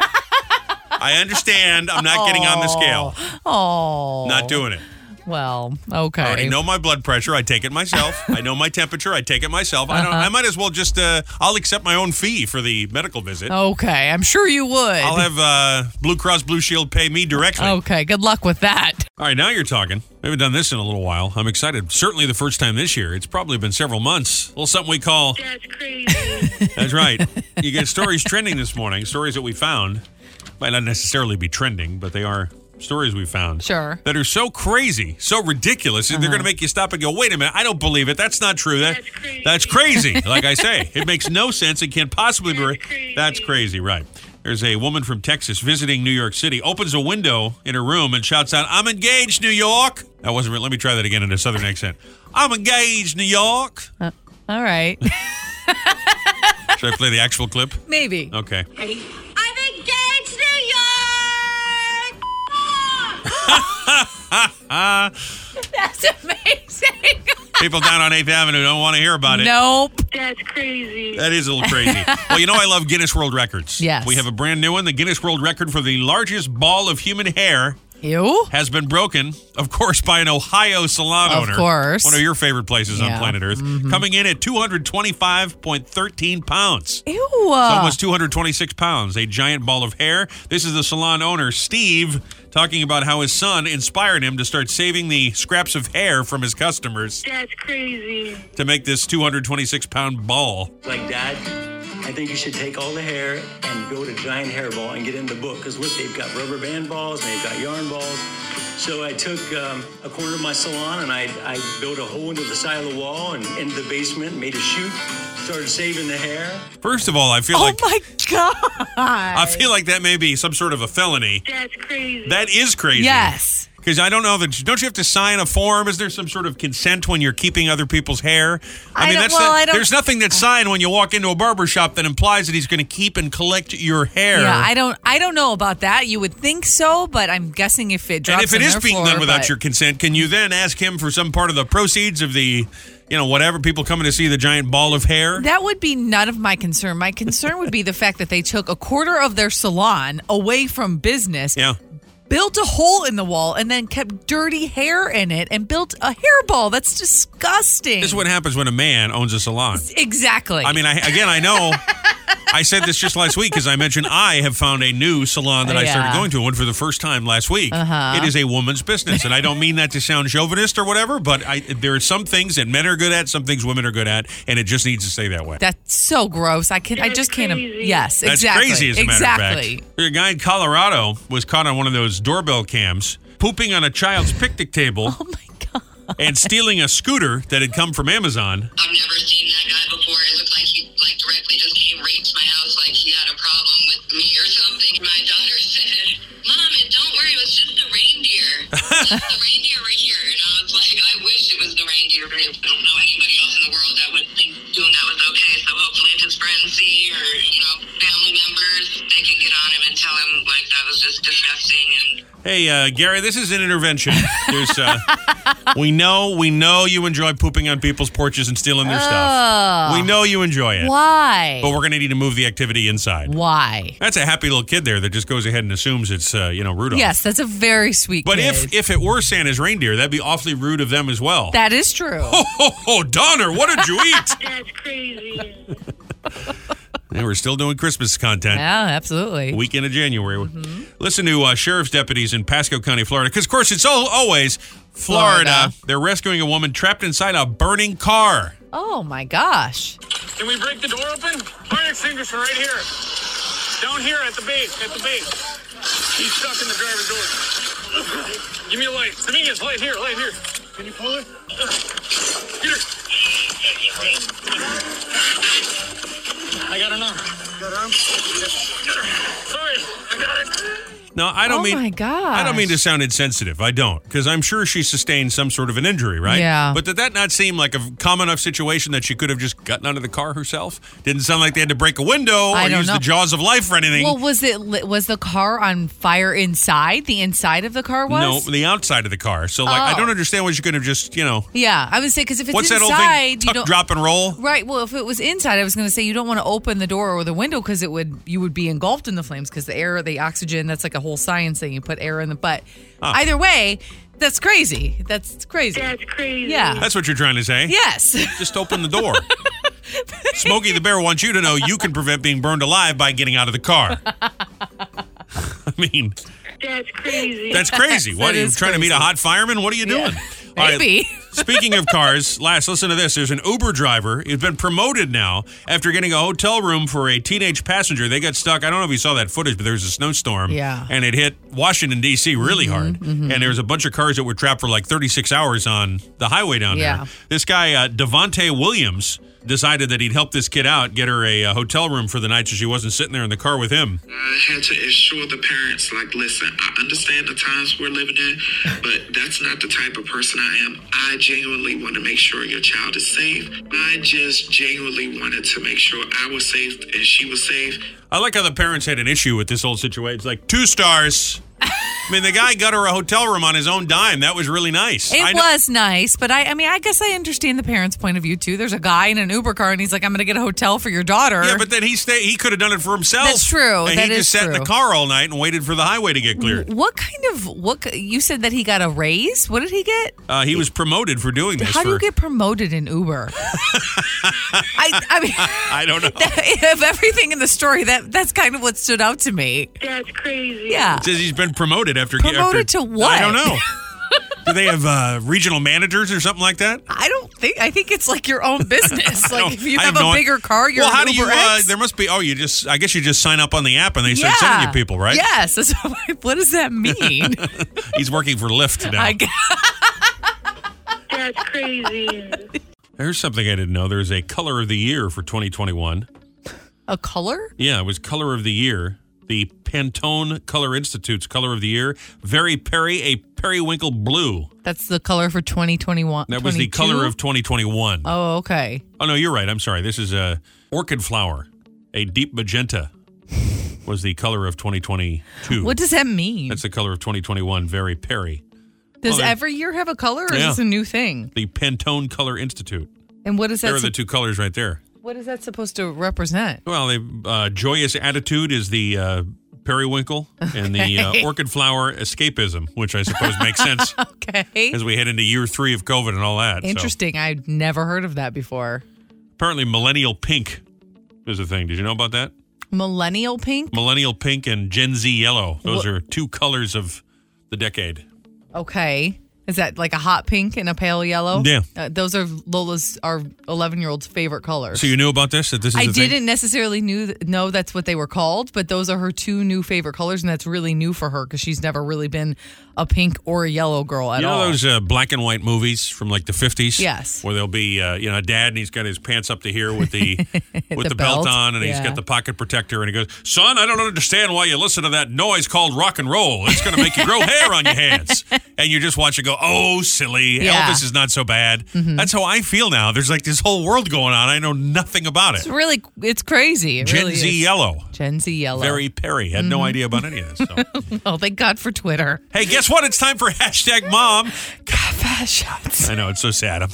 Speaker 2: I understand. I'm not getting on the scale.
Speaker 3: Oh.
Speaker 2: Not doing it.
Speaker 3: Well, okay.
Speaker 2: I already know my blood pressure. I take it myself. I know my temperature. I take it myself. I might as well just, I'll accept my own fee for the medical visit.
Speaker 3: Okay. I'm sure you would.
Speaker 2: I'll have Blue Cross Blue Shield pay me directly.
Speaker 3: Okay. Good luck with that.
Speaker 2: All right. Now you're talking. We haven't done this in a little while. I'm excited. Certainly the first time this year. It's probably been several months. A little something we call.
Speaker 4: That's crazy.
Speaker 2: That's right. You get stories trending this morning, stories that we found. Might not necessarily be trending, but they are stories we found.
Speaker 3: Sure.
Speaker 2: That are so crazy, so ridiculous, they're going to make you stop and go, wait a minute, I don't believe it. That's not true. That's crazy. Like I say, it makes no sense. It can't possibly be. That's crazy, right. There's a woman from Texas visiting New York City, opens a window in her room and shouts out, I'm engaged, New York. That wasn't real. Let me try that again in a southern accent. I'm engaged, New York.
Speaker 3: All right.
Speaker 2: Should I play the actual clip?
Speaker 3: Maybe.
Speaker 2: Okay.
Speaker 4: Ready? I'm engaged, New York!
Speaker 3: That's amazing.
Speaker 2: People down on 8th Avenue don't want to hear about it.
Speaker 3: Nope.
Speaker 4: That's crazy.
Speaker 2: That is a little crazy. Well, I love Guinness World Records.
Speaker 3: Yes.
Speaker 2: We have a brand new one. The Guinness World Record for the largest ball of human hair
Speaker 3: Ew.
Speaker 2: has been broken, of course, by an Ohio salon owner.
Speaker 3: Of course.
Speaker 2: One of your favorite places on planet Earth. Mm-hmm. Coming in at 225.13 pounds.
Speaker 3: Ew.
Speaker 2: It's almost 226 pounds. A giant ball of hair. This is the salon owner, Steve, talking about how his son inspired him to start saving the scraps of hair from his customers
Speaker 4: That's crazy.
Speaker 2: to make this 226-pound ball.
Speaker 5: Like, Dad, I think you should take all the hair and build a giant hairball and get in the book. Because what, they've got rubber band balls and they've got yarn balls. So I took a corner of my salon and I built a hole into the side of the wall and into the basement, made a chute, started saving the hair.
Speaker 2: First of all, I feel
Speaker 3: Oh my God.
Speaker 2: I feel like that may be some sort of a felony.
Speaker 4: That's crazy.
Speaker 2: That is crazy.
Speaker 3: Yes.
Speaker 2: Because I don't know that. Don't you have to sign a form? Is there some sort of consent when you're keeping other people's hair?
Speaker 3: I don't-
Speaker 2: there's nothing that's signed when you walk into a barber shop that implies that he's going to keep and collect your hair.
Speaker 3: Yeah, I don't know about that. You would think so, but I'm guessing if it drops
Speaker 2: And if it
Speaker 3: in
Speaker 2: is
Speaker 3: their
Speaker 2: being
Speaker 3: floor,
Speaker 2: done without
Speaker 3: but-
Speaker 2: your consent, can you then ask him for some part of the proceeds of the, whatever, people coming to see the giant ball of hair?
Speaker 3: That would be none of my concern. My concern would be the fact that they took a quarter of their salon away from business,
Speaker 2: Yeah.
Speaker 3: built a hole in the wall, and then kept dirty hair in it and built a hairball. That's disgusting.
Speaker 2: This is what happens when a man owns a salon.
Speaker 3: Exactly.
Speaker 2: I mean, I know. I said this just last week because I mentioned I have found a new salon that I started
Speaker 3: Yeah.
Speaker 2: going to, one for the first time last week. It is a woman's business, and I don't mean that to sound chauvinist or whatever, but there are some things that men are good at, some things women are good at, and it just needs to stay that way.
Speaker 3: That's so gross. I just can't.
Speaker 4: crazy.
Speaker 3: Yes,
Speaker 2: That's
Speaker 3: exactly.
Speaker 2: crazy, as a matter
Speaker 3: exactly.
Speaker 2: of fact. A guy in Colorado was caught on one of those doorbell cams pooping on a child's picnic table
Speaker 3: Oh my God.
Speaker 2: and stealing a scooter that had come from Amazon.
Speaker 6: I've never seen that guy before. It looked like he directly just came right to my house, like he had a problem with me or something. My daughter said, "Mom, don't worry, it was just the reindeer. Just the reindeer right here." And I was like, I wish it was the reindeer, but I don't know anybody else in the world that would think doing that was okay. So hopefully if his friends see or, family members, they can get on him and tell him that was just disgusting and
Speaker 2: Hey, Gary, this is an intervention. There's, we know you enjoy pooping on people's porches and stealing their stuff. We know you enjoy it.
Speaker 3: Why?
Speaker 2: But we're going to need to move the activity inside.
Speaker 3: Why?
Speaker 2: That's a happy little kid there that just goes ahead and assumes it's, Rudolph.
Speaker 3: Yes, that's a very sweet
Speaker 2: But
Speaker 3: kid.
Speaker 2: if it were Santa's reindeer, that'd be awfully rude of them as well.
Speaker 3: That is true.
Speaker 2: Oh, Donner, what did you eat?
Speaker 4: That's crazy.
Speaker 2: And we're still doing Christmas content.
Speaker 3: Yeah, absolutely.
Speaker 2: Weekend of January. Listen to sheriff's deputies in Pasco County, Florida, because, of course, it's always Florida. They're rescuing a woman trapped inside a burning car.
Speaker 3: Oh my gosh.
Speaker 7: Can we break the door open? Fire extinguisher right here. Down here at the base, He's stuck in the driver's door. Give me a light. Dominguez, light here. Can you pull it? Get her. I got her now. Got her? Get her. Sorry, I got it.
Speaker 2: No, I don't
Speaker 3: Oh my gosh.
Speaker 2: I don't mean to sound insensitive. I don't, because I'm sure she sustained some sort of an injury, right?
Speaker 3: Yeah.
Speaker 2: But did that not seem like a common enough situation that she could have just gotten out of the car herself? Didn't sound like they had to break a window
Speaker 3: I
Speaker 2: or
Speaker 3: don't
Speaker 2: use
Speaker 3: know.
Speaker 2: the jaws of life for anything.
Speaker 3: Well, was the car on fire inside? The inside of the car was?
Speaker 2: No, the outside of the car. So, I
Speaker 3: Oh.
Speaker 2: don't understand why she could have just,
Speaker 3: Yeah, I would say because if it's
Speaker 2: what's that
Speaker 3: inside,
Speaker 2: old thing?
Speaker 3: you
Speaker 2: Tuck,
Speaker 3: don't.
Speaker 2: drop, and roll?
Speaker 3: Right. Well, if it was inside, I was going to say you don't want to open the door or the window because you would be engulfed in the flames because the air, the oxygen. That's like a whole science thing. You put air in the butt. Either way, that's crazy. That's crazy.
Speaker 4: That's crazy.
Speaker 3: Yeah.
Speaker 2: That's what you're trying to say?
Speaker 3: Yes.
Speaker 2: Just open the door. Smokey the Bear wants you to know you can prevent being burned alive by getting out of the car. I mean,
Speaker 4: That's crazy.
Speaker 2: that's crazy. What,
Speaker 3: that
Speaker 2: are you
Speaker 3: is
Speaker 2: trying to meet a
Speaker 3: crazy.
Speaker 2: hot fireman? What are you doing? All right,
Speaker 3: Maybe.
Speaker 2: speaking of cars, listen to this. There's an Uber driver. He's been promoted now after getting a hotel room for a teenage passenger. They got stuck. I don't know if you saw that footage, but there was a snowstorm.
Speaker 3: Yeah.
Speaker 2: And it hit Washington, D.C. really hard. And there was a bunch of cars that were trapped for like 36 hours on the highway down
Speaker 3: Yeah.
Speaker 2: there. This guy, Devontae Williams, decided that he'd help this kid out, get her a hotel room for the night so she wasn't sitting there in the car with him.
Speaker 8: I had to assure the parents, listen, I understand the times we're living in, but that's not the type of person I am. I genuinely want to make sure your child is safe. I just genuinely wanted to make sure I was safe and she was safe.
Speaker 2: I like how the parents had an issue with this whole situation. It's like 2 stars. I mean, the guy got her a hotel room on his own dime. That was really nice.
Speaker 3: It was nice, but I guess I understand the parents' point of view too. There's a guy in an Uber car, and he's like, "I'm going to get a hotel for your daughter."
Speaker 2: Yeah, but then he could have done it for himself.
Speaker 3: That's true.
Speaker 2: And
Speaker 3: That
Speaker 2: he
Speaker 3: is
Speaker 2: just sat in
Speaker 3: true.
Speaker 2: the car all night and waited for the highway to get cleared.
Speaker 3: You said that he got a raise? What did he get?
Speaker 2: He was promoted for doing this.
Speaker 3: How do you get promoted in Uber? I mean,
Speaker 2: I don't know.
Speaker 3: of everything in the story, that's kind of what stood out to me.
Speaker 4: That's crazy.
Speaker 3: Yeah.
Speaker 2: It says he's been promoted after.
Speaker 3: Promoted to what?
Speaker 2: I don't know. Do they have regional managers or something like that?
Speaker 3: I don't I think it's like your own business. Like if you
Speaker 2: I
Speaker 3: have
Speaker 2: have
Speaker 3: a
Speaker 2: no
Speaker 3: bigger car, you're
Speaker 2: well, how
Speaker 3: an
Speaker 2: do you?
Speaker 3: Uber X.
Speaker 2: There must be. Oh, I guess you just sign up on the app and they start sending you people, right?
Speaker 3: Yes. So what does that mean?
Speaker 2: He's working for Lyft now.
Speaker 4: That's crazy.
Speaker 2: Here's something I didn't know. There's a color of the year for 2021.
Speaker 3: A color?
Speaker 2: Yeah, it was color of the year. The Pantone Color Institute's color of the year. Very Perry, a periwinkle blue.
Speaker 3: That's the color for 2021.
Speaker 2: That was the color of 2021.
Speaker 3: Oh, okay.
Speaker 2: Oh, no, you're right. I'm sorry. This is a orchid flower. A deep magenta was the color of 2022.
Speaker 3: What does that mean?
Speaker 2: That's the color of 2021. Very Perry.
Speaker 3: Does every year have a color, or is this a new thing?
Speaker 2: The Pantone Color Institute.
Speaker 3: And what is that?
Speaker 2: There are the two colors right there.
Speaker 3: What is that supposed to represent?
Speaker 2: Well, joyous attitude is the periwinkle, and the orchid flower escapism, which I suppose makes sense.
Speaker 3: Okay.
Speaker 2: As we head into year 3 of COVID and all that.
Speaker 3: Interesting. I'd never heard of that before.
Speaker 2: Apparently, millennial pink is a thing. Did you know about that?
Speaker 3: Millennial pink?
Speaker 2: Millennial pink and Gen Z yellow. Those are two colors of the decade.
Speaker 3: Okay. Is that like a hot pink and a pale yellow?
Speaker 2: Yeah.
Speaker 3: Those are Lola's, our 11-year-old's favorite colors.
Speaker 2: So you knew about this? That this is
Speaker 3: I
Speaker 2: the thing?
Speaker 3: didn't necessarily know that's what they were called, but those are her two new favorite colors, and that's really new for her because she's never really been a pink or a yellow girl at all.
Speaker 2: You know those black and white movies from like the 50s?
Speaker 3: Yes.
Speaker 2: Where there'll be a dad and he's got his pants up to here with the with the belt on, and he's got the pocket protector, and he goes, "Son, I don't understand why you listen to that noise called rock and roll. It's going to make you grow hair on your hands." And you just watch it go, "Oh, silly.
Speaker 3: Yeah.
Speaker 2: Elvis is not so bad." That's how I feel now. There's like this whole world going on. I know nothing about it.
Speaker 3: It's crazy. It
Speaker 2: Gen
Speaker 3: really
Speaker 2: Z
Speaker 3: is.
Speaker 2: yellow.
Speaker 3: Gen Z yellow.
Speaker 2: Very Perry. Had no idea about any of this. So.
Speaker 3: Oh, thank God for Twitter.
Speaker 2: Hey, guess what? It's time for hashtag mom.
Speaker 3: Confessions.
Speaker 2: I know, it's so sad.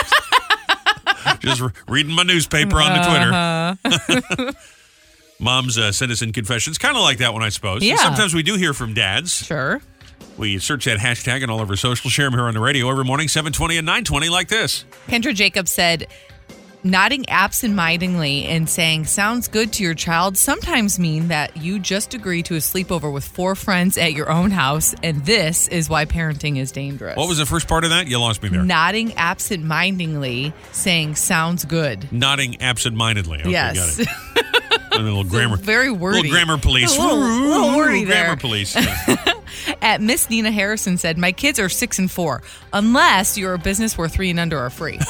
Speaker 2: I'm just reading my newspaper on the Twitter. Moms send us in confessions. Kind of like that one, I suppose.
Speaker 3: Yeah.
Speaker 2: And sometimes we do hear from dads.
Speaker 3: Sure.
Speaker 2: We search that hashtag on all of our social, share them here on the radio every morning, 7:20 and 9:20 like this.
Speaker 3: Kendra Jacobs said, nodding absent-mindedly and saying sounds good to your child sometimes mean that you just agree to a sleepover with 4 friends at your own house, and this is why parenting is dangerous.
Speaker 2: What was the first part of that? You lost me there.
Speaker 3: Nodding absent-mindedly saying sounds good.
Speaker 2: Nodding absent-mindedly. Okay,
Speaker 3: Yes.
Speaker 2: got it. A little grammar.
Speaker 3: Very wordy.
Speaker 2: Little grammar police.
Speaker 3: A little wordy there.
Speaker 2: Grammar police.
Speaker 3: At Miss Nina Harrison said, my kids are 6 and 4, unless you're a business where 3 and under are free.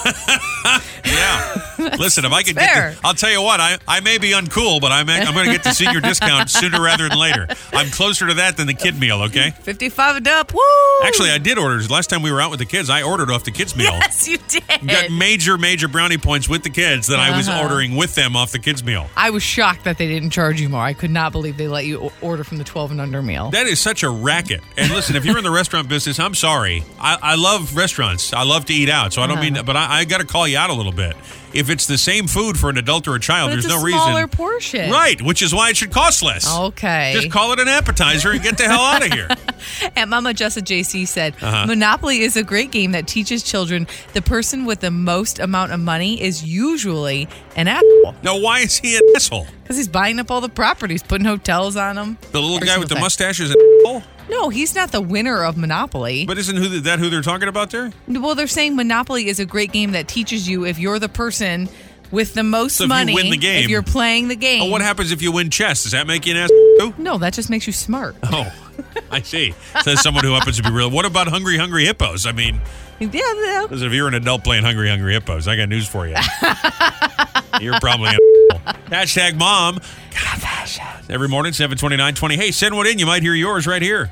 Speaker 2: Yeah. Listen, if I could
Speaker 3: fair.
Speaker 2: I'll tell you what, I may be uncool, but I'm going to get the senior discount sooner rather than later. I'm closer to that than the kid meal, okay?
Speaker 3: 55 and up, woo!
Speaker 2: Actually, I did order. Last time we were out with the kids, I ordered off the kids meal.
Speaker 3: Yes, you did.
Speaker 2: Got major brownie points with the kids that I was ordering with them off the kids meal.
Speaker 3: I was shocked that they didn't charge you more. I could not believe they let you order from the 12 and under meal.
Speaker 2: That is such a racket. And listen, if you're in the restaurant business, I'm sorry. I love restaurants. I love to eat out. So I don't mean, but I got to call you out a little bit. If it's the same food for an adult or a child,
Speaker 3: But
Speaker 2: there's
Speaker 3: it's
Speaker 2: no
Speaker 3: a
Speaker 2: reason.
Speaker 3: smaller portion.
Speaker 2: Right, which is why it should cost less.
Speaker 3: Okay.
Speaker 2: Just call it an appetizer and get the hell out of here.
Speaker 3: And Mama Jessa JC said, Monopoly is a great game that teaches children the person with the most amount of money is usually an asshole.
Speaker 2: Now, why is he an asshole?
Speaker 3: Because he's buying up all the properties, putting hotels on them.
Speaker 2: The little guy with the mustache is an asshole?
Speaker 3: No, he's not the winner of Monopoly.
Speaker 2: But isn't that who they're talking about there?
Speaker 3: Well, they're saying Monopoly is a great game that teaches you if you're the person with the most money.
Speaker 2: If you win the game.
Speaker 3: If you're playing the game.
Speaker 2: Oh, what happens if you win chess? Does that make you an asshole too?
Speaker 3: No, that just makes you smart.
Speaker 2: Oh, I see. Says someone who happens to be real. What about Hungry Hippos? I mean,
Speaker 3: Yeah.
Speaker 2: listen, if you're an adult playing Hungry Hippos, I got news for you. You're probably an asshole. Hashtag mom. Every morning, 7:29:20. Hey, send one in. You might hear yours right here.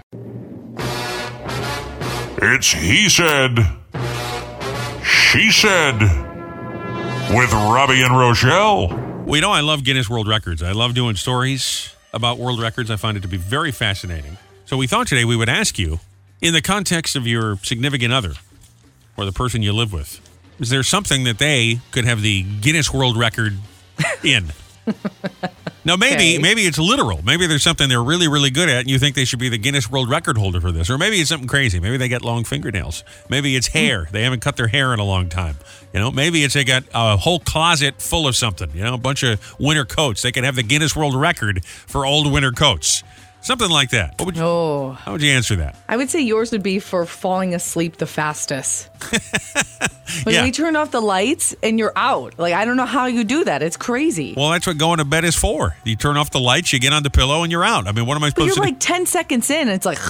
Speaker 9: It's He Said, She Said, with Robbie and Rochelle.
Speaker 2: Well, you know, I love Guinness World Records. I love doing stories about world records. I find it to be very fascinating. So we thought today we would ask you, in the context of your significant other or the person you live with, is there something that they could have the Guinness World Record in? Now, maybe it's literal. Maybe there's something they're really, really good at, and you think they should be the Guinness World Record holder for this. Or maybe it's something crazy. Maybe they got long fingernails. Maybe it's hair. They haven't cut their hair in a long time. You know, maybe it's they got a whole closet full of something. You know, a bunch of winter coats. They could have the Guinness World Record for old winter coats. Something like that. What would you,
Speaker 3: Oh,
Speaker 2: how would you answer that?
Speaker 10: I would say yours would be for falling asleep the fastest. When
Speaker 2: Yeah.
Speaker 10: we turn off the lights and you're out. Like, I don't know how you do that. It's crazy.
Speaker 2: Well, that's what going to bed is for. You turn off the lights, you get on the pillow, and you're out. I mean, what am I
Speaker 10: But
Speaker 2: supposed
Speaker 10: you're
Speaker 2: to
Speaker 10: like 10 seconds in, and it's like,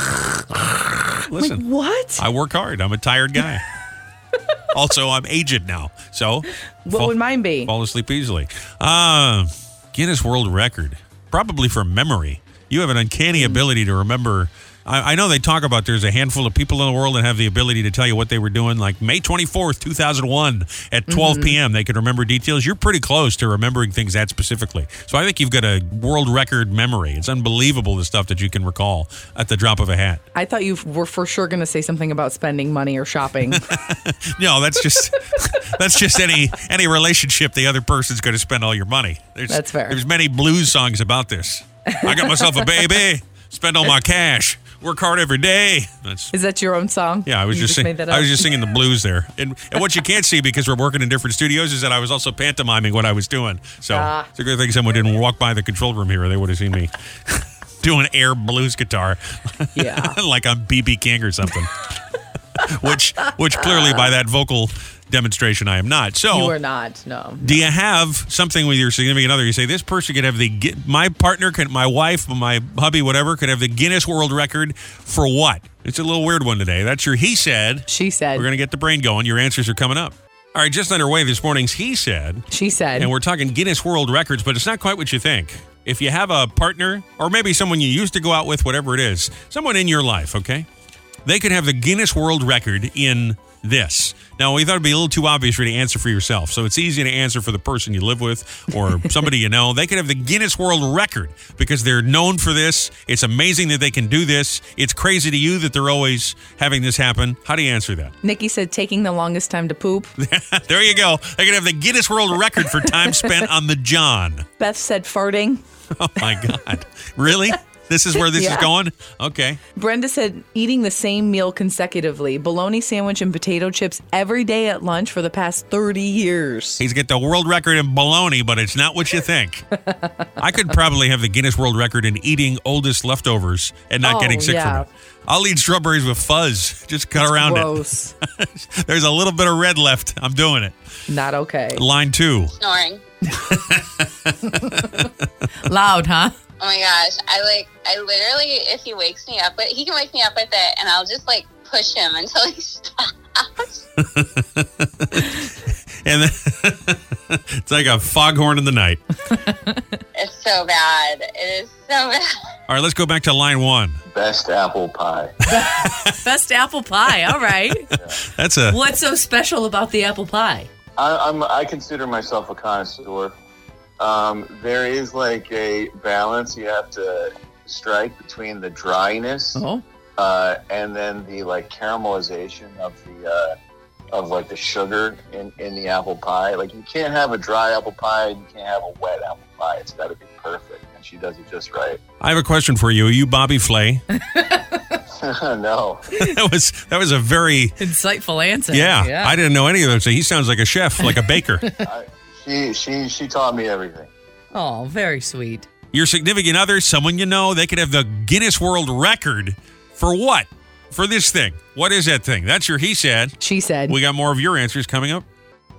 Speaker 2: do? Listen,
Speaker 10: what?
Speaker 2: I work hard. I'm a tired guy. Also, I'm aged now. So,
Speaker 10: What would mine be?
Speaker 2: fall asleep easily. Guinness World Record, probably for memory. You have an uncanny ability to remember. I know they talk about there's a handful of people in the world that have the ability to tell you what they were doing, like May 24th, 2001 at 12 p.m. They could remember details. You're pretty close to remembering things that specifically. So I think you've got a world record memory. It's unbelievable the stuff that you can recall at the drop of a hat.
Speaker 10: I thought you were for sure going to say something about spending money or shopping.
Speaker 2: No, that's just any relationship the other person's going to spend all your money.
Speaker 10: That's fair.
Speaker 2: There's many blues songs about this. I got myself a baby, spend all my cash, work hard every day.
Speaker 10: Is that your own song?
Speaker 2: Yeah, I was
Speaker 10: You
Speaker 2: just
Speaker 10: made that
Speaker 2: I was
Speaker 10: up?
Speaker 2: just singing the blues there. And what you can't see because we're working in different studios is that I was also pantomiming what I was doing. So it's a good thing someone didn't walk by the control room here or they would have seen me doing air blues guitar.
Speaker 10: Yeah.
Speaker 2: Like I'm B.B. King or something. which clearly by that vocal demonstration I am not. So
Speaker 10: You are not, no.
Speaker 2: do you have something with your significant other? You say this person could have my partner, my wife, my hubby, whatever, could have the Guinness World Record for what? It's a little weird one today. That's your he said.
Speaker 10: She said.
Speaker 2: We're going to get the brain going. Your answers are coming up. All right, just underway this morning's he said.
Speaker 10: She said.
Speaker 2: And we're talking Guinness World Records, but it's not quite what you think. If you have a partner or maybe someone you used to go out with, whatever it is, someone in your life, okay? They could have the Guinness World Record in this. Now, we thought it'd be a little too obvious for you to answer for yourself. So it's easy to answer for the person you live with or somebody you know. They could have the Guinness World Record because they're known for this. It's amazing that they can do this. It's crazy to you that they're always having this happen. How do you answer that?
Speaker 10: Nikki said taking the longest time to poop.
Speaker 2: There you go. They could have the Guinness World Record for time spent on the John.
Speaker 10: Beth said farting.
Speaker 2: Oh, my God. Really? This is where this is going? Okay.
Speaker 10: Brenda said eating the same meal consecutively, bologna sandwich and potato chips every day at lunch for the past 30 years.
Speaker 2: He's got the world record in bologna, but it's not what you think. I could probably have the Guinness World Record in eating oldest leftovers and not getting sick from it. I'll eat strawberries with fuzz. Just cut around
Speaker 10: gross.
Speaker 2: it. There's a little bit of red left. I'm doing it.
Speaker 10: Not okay.
Speaker 2: Line 2.
Speaker 6: Snoring.
Speaker 3: loud, huh?
Speaker 6: Oh my gosh. I literally, if he wakes me up, but he can wake me up with it and I'll just like push him until he stops.
Speaker 2: And then it's like a foghorn in the night.
Speaker 6: It's so bad. It is so bad.
Speaker 2: All right, let's go back to line 1.
Speaker 11: Best apple pie.
Speaker 3: Best apple pie. All right.
Speaker 2: That's a
Speaker 3: What's so special about the apple pie?
Speaker 11: I consider myself a connoisseur. There is like a balance you have to strike between the dryness and then the like caramelization of the like the sugar in the apple pie. Like you can't have a dry apple pie and you can't have a wet apple pie. It's got to be perfect, and she does it just right.
Speaker 2: I have a question for you. Are you Bobby Flay?
Speaker 11: No.
Speaker 2: That was a very
Speaker 3: insightful answer.
Speaker 2: Yeah, I didn't know any of those. So he sounds like a chef, like a baker.
Speaker 11: She taught me everything.
Speaker 3: Oh, very sweet.
Speaker 2: Your significant other, someone you know, they could have the Guinness World Record for what? For this thing. What is that thing? That's your he said.
Speaker 10: She said.
Speaker 2: We got more of your answers coming up.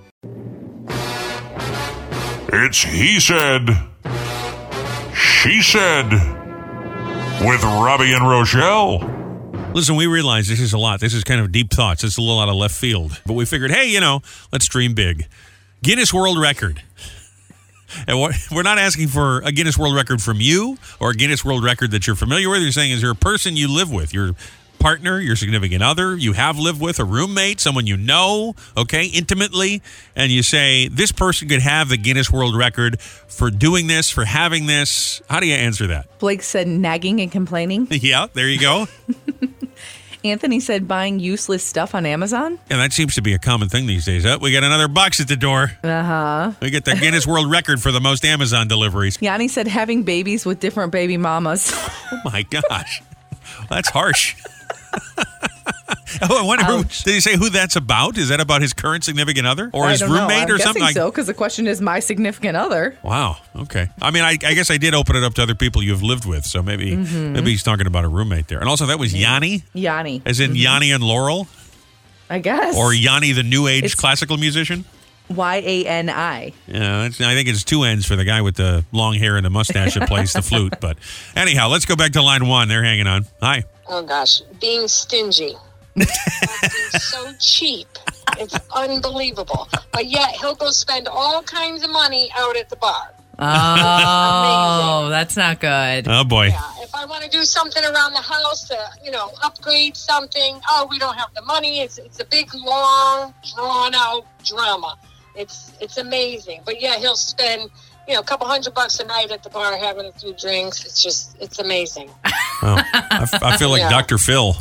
Speaker 9: It's he said, she said, with Robbie and Rochelle.
Speaker 2: Listen, we realize this is a lot. This is kind of deep thoughts. It's a little out of left field. But we figured, hey, let's dream big. Guinness World Record. And we're not asking for a Guinness World Record from you or a Guinness World Record that you're familiar with. You're saying, is there a person you live with? Your partner, your significant other, you have lived with, a roommate, someone you know, okay, intimately, and you say, this person could have the Guinness World Record for doing this, for having this. How do you answer that?
Speaker 10: Blake said nagging and complaining.
Speaker 2: Yeah, there you go.
Speaker 10: Anthony said buying useless stuff on Amazon.
Speaker 2: And that seems to be a common thing these days. Oh, we got another box at the door.
Speaker 10: Uh-huh.
Speaker 2: We get the Guinness World Record for the most Amazon deliveries.
Speaker 10: Yanni said having babies with different baby mamas.
Speaker 2: Oh, my gosh. That's harsh. Oh, I wonder,
Speaker 10: Ouch.
Speaker 2: did he say who that's about? Is that about his current significant other or his
Speaker 10: I don't
Speaker 2: roommate
Speaker 10: know.
Speaker 2: or something?
Speaker 10: I'm guessing so, because the question is my significant other.
Speaker 2: Wow. Okay. I mean, I guess I did open it up to other people you've lived with, so maybe he's talking about a roommate there. And also, that was Yanni,
Speaker 10: Yanni.
Speaker 2: as in Yanni and Laurel,
Speaker 10: I guess.
Speaker 2: or Yanni, the new age
Speaker 10: It's-
Speaker 2: classical musician.
Speaker 10: YANI.
Speaker 2: Yeah, I think it's two N's for the guy with the long hair and the mustache that plays the flute. But anyhow, let's go back to line one. They're hanging on. Hi.
Speaker 12: Oh gosh, being stingy. Acting so cheap. It's unbelievable. But yet he'll go spend all kinds of money out at the bar.
Speaker 3: Oh, that's not good.
Speaker 2: Oh, boy.
Speaker 12: Yeah, if I want to do something around the house to, upgrade something, we don't have the money. It's a big, long, drawn-out drama. It's amazing. But yeah, he'll spend, a couple $100 a night at the bar having a few drinks. It's amazing.
Speaker 2: Oh, I feel like
Speaker 12: Yeah.
Speaker 2: Dr. Phil.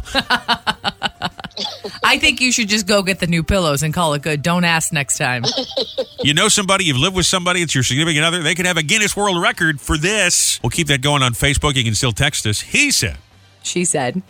Speaker 3: I think you should just go get the new pillows and call it good. Don't ask next time.
Speaker 2: You know somebody, you've lived with somebody, it's your significant other, they could have a Guinness World Record for this. We'll keep that going on Facebook. You can still text us. He said.
Speaker 10: She said.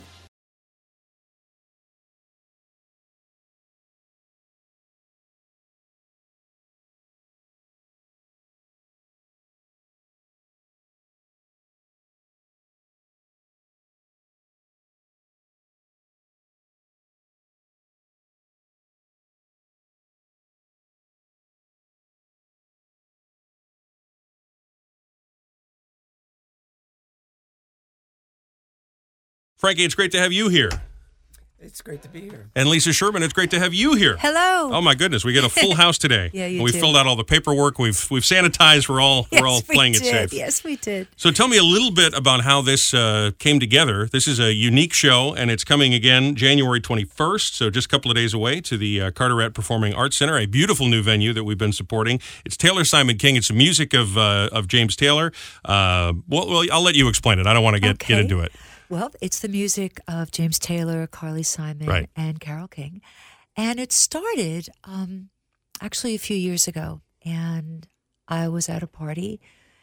Speaker 2: Frankie, it's great to have you here.
Speaker 13: It's great to be here.
Speaker 2: And Lisa Sherman, it's great to have you here.
Speaker 14: Hello.
Speaker 2: Oh my goodness, we got a full house today.
Speaker 14: Yeah, you
Speaker 2: we
Speaker 14: do.
Speaker 2: filled out all the paperwork. We've sanitized. We're all playing it safe.
Speaker 14: Yes, we did.
Speaker 2: So tell me a little bit about how this came together. This is a unique show, and it's coming again January 21st, so just a couple of days away, to the Carteret Performing Arts Center, a beautiful new venue that we've been supporting. It's Taylor Simon King. It's the music of James Taylor. Well, I'll let you explain it. I don't want to get into it.
Speaker 14: Well, it's the music of James Taylor, Carly Simon,
Speaker 2: Right.
Speaker 14: and Carole King. And it started actually a few years ago. And I was at a party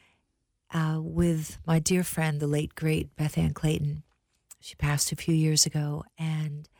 Speaker 14: with my dear friend, the late, great Beth Ann Clayton. She passed a few years ago. And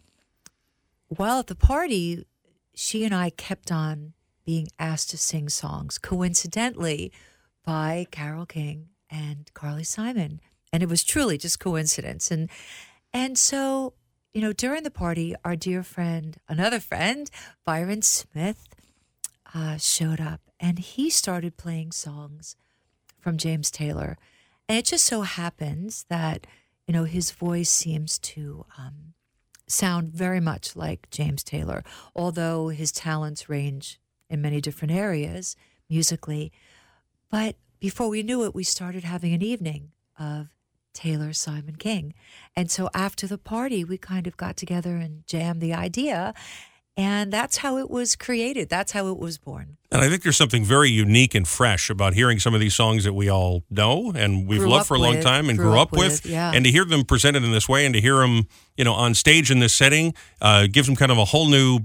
Speaker 14: while at the party, she and I kept on being asked to sing songs, coincidentally, by Carole King and Carly Simon. And it was truly just coincidence. And so, during the party, our dear friend, another friend, Byron Smith, showed up. And he started playing songs from James Taylor. And it just so happens that, his voice seems to sound very much like James Taylor, although his talents range in many different areas musically. But before we knew it, we started having an evening of Taylor Simon King. And so after the party, we kind of got together and jammed the idea. And that's how it was created. That's how it was born.
Speaker 2: And I think there's something very unique and fresh about hearing some of these songs that we all know and we've
Speaker 14: Grew
Speaker 2: loved
Speaker 14: up
Speaker 2: for a long
Speaker 14: with,
Speaker 2: time and
Speaker 14: grew
Speaker 2: grew
Speaker 14: up
Speaker 2: up with.
Speaker 14: with, yeah.
Speaker 2: And to hear them presented in this way and to hear them, on stage in this setting gives them kind of a whole new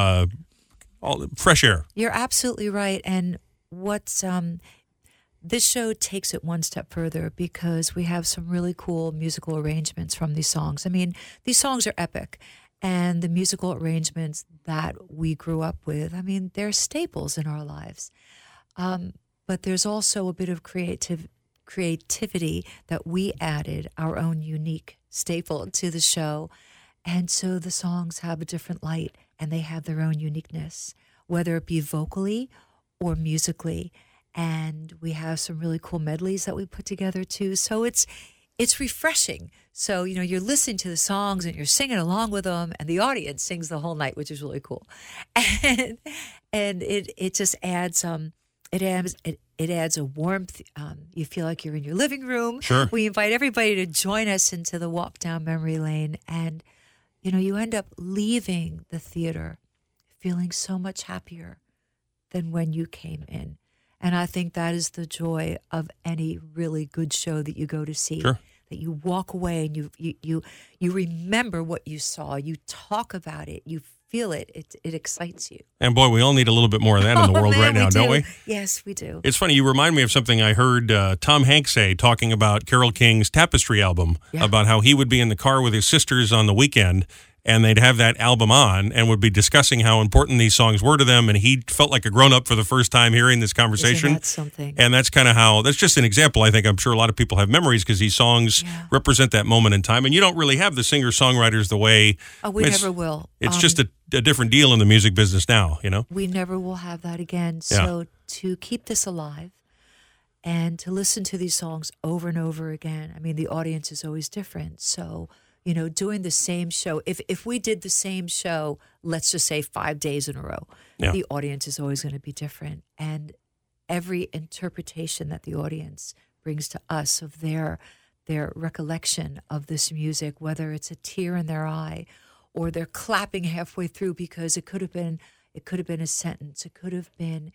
Speaker 2: fresh air.
Speaker 14: You're absolutely right. And what's this show takes it one step further because we have some really cool musical arrangements from these songs. I mean, these songs are epic. And the musical arrangements that we grew up with, I mean, they're staples in our lives. But there's also a bit of creativity that we added, our own unique staple to the show. And so the songs have a different light and they have their own uniqueness, whether it be vocally or musically. And we have some really cool medleys that we put together too. So it's refreshing. So, you're listening to the songs and you're singing along with them and the audience sings the whole night, which is really cool. And it just adds it adds a warmth. You feel like you're in your living room.
Speaker 2: Sure.
Speaker 14: We invite everybody to join us into the walk down memory lane. And, you end up leaving the theater feeling so much happier than when you came in. And I think that is the joy of any really good show that you go to see.
Speaker 2: Sure.
Speaker 14: That you walk away and you remember what you saw. You talk about it. You feel it. It excites you.
Speaker 2: And boy, we all need a little bit more of that in the world
Speaker 14: man,
Speaker 2: right now, don't we?
Speaker 14: Yes, we do.
Speaker 2: It's funny. You remind me of something I heard Tom Hanks say talking about Carole King's Tapestry album, about how he would be in the car with his sisters on the weekend and they'd have that album on and would be discussing how important these songs were to them. And he felt like a grown-up for the first time hearing this conversation.
Speaker 14: Isn't that something?
Speaker 2: And that's kind of how, that's just an example. I think I'm sure a lot of people have memories because these songs represent that moment in time. And you don't really have the singer-songwriters the way.
Speaker 14: Oh, we never will.
Speaker 2: It's just a different deal in the music business now, you know?
Speaker 14: We never will have that again. So to keep this alive and to listen to these songs over and over again, I mean, the audience is always different. So, you know, doing the same show, if we did the same show, let's just say 5 days in a row, the audience is always going to be different. And every interpretation that the audience brings to us of their recollection of this music, whether it's a tear in their eye or they're clapping halfway through because it could have been a sentence, it could have been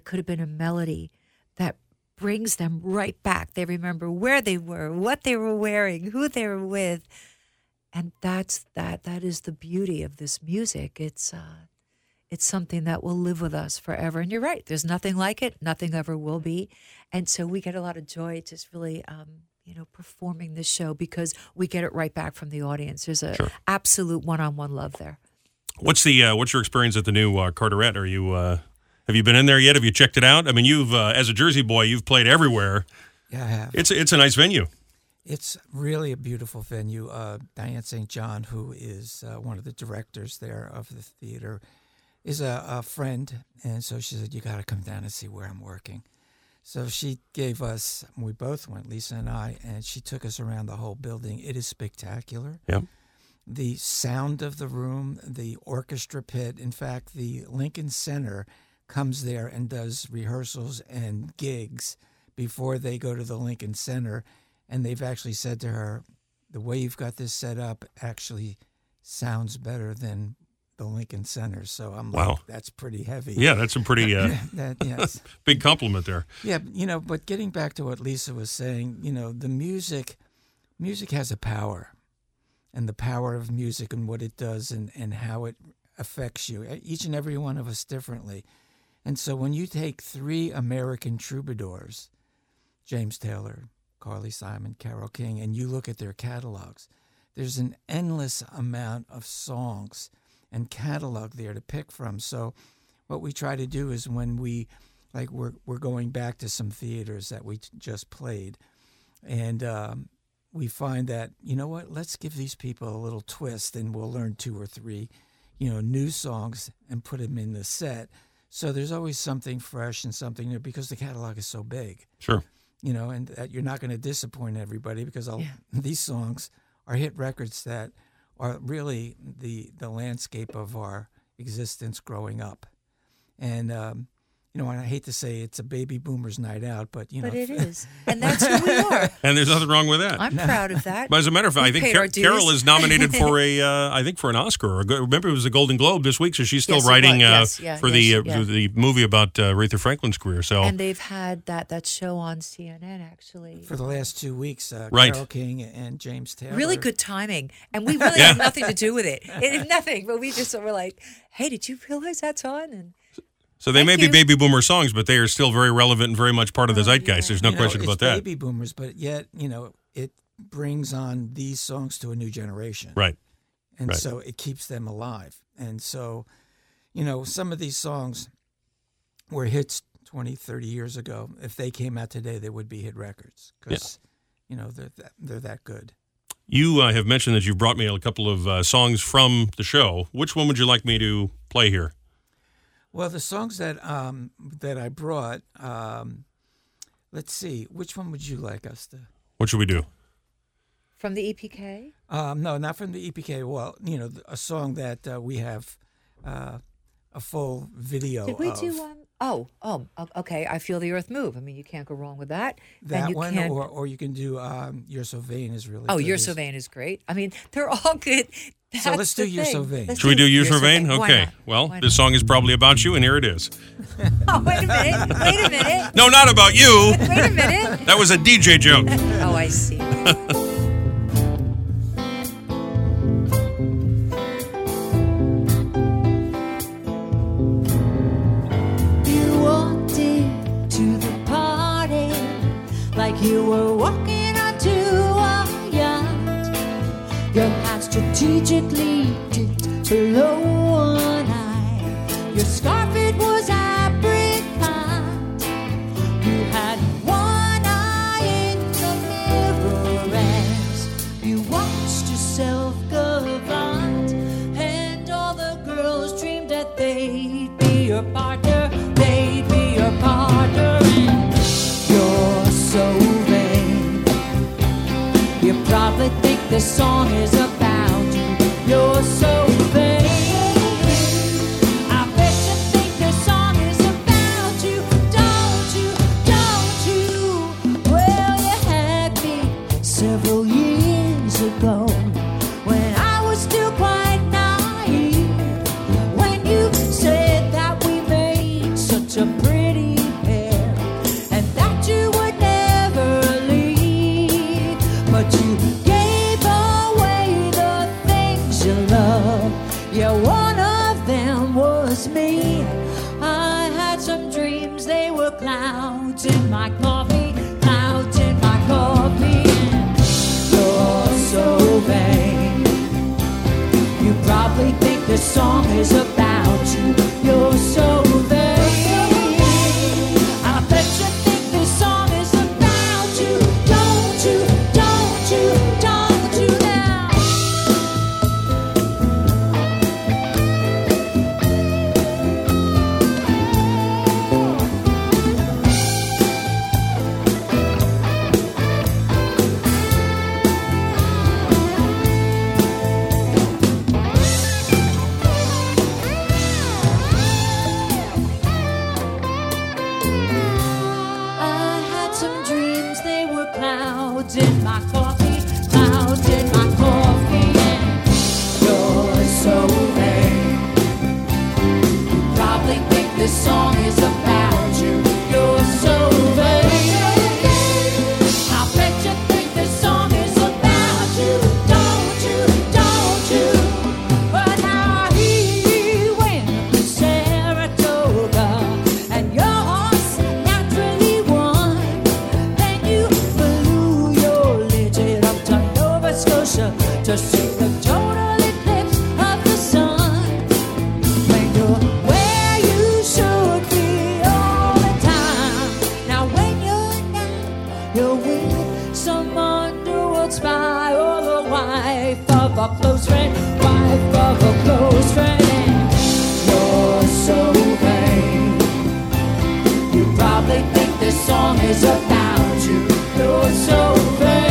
Speaker 14: a melody that brings them right back. They remember where they were, what they were wearing, who they were with. And that is the beauty of this music. It's something that will live with us forever. And you're right, there's nothing like it, nothing ever will be. And so we get a lot of joy just really performing this show because we get it right back from the audience. There's a absolute one-on-one love there.
Speaker 2: What's your experience at the new Carteret? Are you have you been in there yet? Have you checked it out? I mean, you've as a Jersey boy, you've played everywhere.
Speaker 13: Yeah, I have.
Speaker 2: It's a nice venue.
Speaker 13: It's really a beautiful venue. Diane St. John, who is one of the directors there of the theater, is a friend, and so she said, "You got to come down and see where I'm working." So she gave us, we both went, Lisa and I, and she took us around the whole building. It is spectacular.
Speaker 2: Yeah.
Speaker 13: The sound of the room, the orchestra pit. In fact, the Lincoln Center comes there and does rehearsals and gigs before they go to the Lincoln Center. And they've actually said to her, the way you've got this set up actually sounds better than the Lincoln Center. So I'm like, that's pretty heavy.
Speaker 2: Yeah, that's a pretty
Speaker 13: yes.
Speaker 2: big compliment there.
Speaker 13: Yeah, but getting back to what Lisa was saying, the music has a power, and the power of music and what it does and how it affects you, each and every one of us differently. And so when you take 3 American troubadours, James Taylor, Carly Simon, Carole King, and you look at their catalogs, there's an endless amount of songs and catalog there to pick from. So what we try to do is when we're going back to some theaters that we just played, and we find that, let's give these people a little twist, and we'll learn 2 or 3, new songs and put them in the set. So there's always something fresh and something new because the catalog is so big.
Speaker 2: Sure.
Speaker 13: And that you're not going to disappoint everybody because these songs are hit records that are really the landscape of our existence growing up. And, and I hate to say it's a baby boomer's night out, but,
Speaker 14: But it is. And that's who we are.
Speaker 2: And there's nothing wrong with that.
Speaker 14: I'm proud of that.
Speaker 2: But as a matter of fact, I think Carol is nominated for for an Oscar. Remember, it was the Golden Globe this week, so she's still writing for the movie about Aretha Franklin's career. So
Speaker 14: and they've had that show on CNN, actually.
Speaker 13: For the last 2 weeks, Carole King and James Taylor.
Speaker 14: Really good timing. And we really had nothing to do with it. Nothing, but we just were like, hey, did you realize that's on? And
Speaker 2: so they may be baby boomer songs, but they are still very relevant and very much part of the zeitgeist. There's no question about that.
Speaker 13: Baby boomers, but yet, it brings on these songs to a new generation.
Speaker 2: Right.
Speaker 13: And so it keeps them alive. And so, some of these songs were hits 20, 30 years ago. If they came out today, they would be hit records because, they're that good.
Speaker 2: You have mentioned that you've brought me a couple of songs from the show. Which one would you like me to play here?
Speaker 13: Well, the songs that I brought, let's see, which one would you like us to?
Speaker 2: What should we do?
Speaker 14: From the EPK?
Speaker 13: No, not from the EPK. Well, a song that we have a full video of.
Speaker 14: Did we do one? Oh, okay. I Feel the Earth Move. I mean, you can't go wrong with that.
Speaker 13: That one, or you can do You're So Vain is really good.
Speaker 14: You're So Vain is great. I mean, they're all good.
Speaker 13: So let's do You're So Vain.
Speaker 2: Should we do You're So Vain? Okay. Well, this song is probably about you, and here it is.
Speaker 14: Oh, wait a minute.
Speaker 2: No, not about you.
Speaker 14: Wait a minute.
Speaker 2: That was a DJ joke.
Speaker 14: Oh, I see.
Speaker 15: You walked into the party like you were walking onto a yacht. Your hat strategically below one eye. Your scarf, it was apricot. You had one eye in the mirror as you watched yourself gallivant, and all the girls dreamed that they'd be your partner, they'd be your partner, and you're so vain. You probably think this song is about you. You're so vain. I bet you think this song is about you. Don't you? Don't you? Well, you had me several years ago when I was still quite naive. When you said that we made such a pretty pair and that you would never leave, but you gave away the things you love. Yeah, one of them was me. I had some dreams, they were clouds in my coffee, clouds in my coffee. And you're so vain. You probably think this song is about you. You're so vain. I bet you think this song is about you. Don't you? Don't you? Don't you now? I had some dreams, they were clouds in my coffee, clouds in my coffee, and you're so vain. You probably think this song is about you. You're so vain. I bet you think this song is about you. Don't you? Don't you? But now he went to Saratoga, and your horse naturally won. Then you flew your legend up to Nova Scotia to see the total eclipse of the sun. When you're where you should be all the time. Now when you're not, you're with some underworld spy or the wife of a close friend, wife of a close friend. And you're so vain. You probably think this song is about you. You're so vain.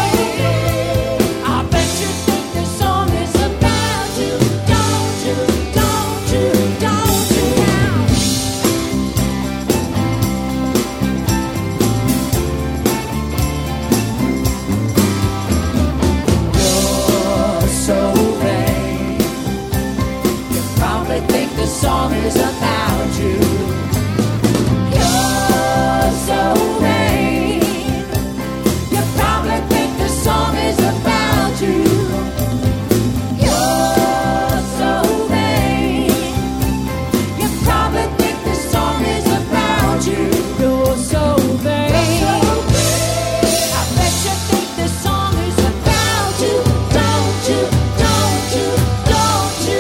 Speaker 15: I bet you think this song is about you. Don't you? Don't you? Don't you now? You're so vain. You probably think this song is about you. You're so vain. You probably think this song is about you. You're so vain. You probably think this song is about you. You're so vain. I bet you think this song is about you. Don't you? Don't you? Don't you?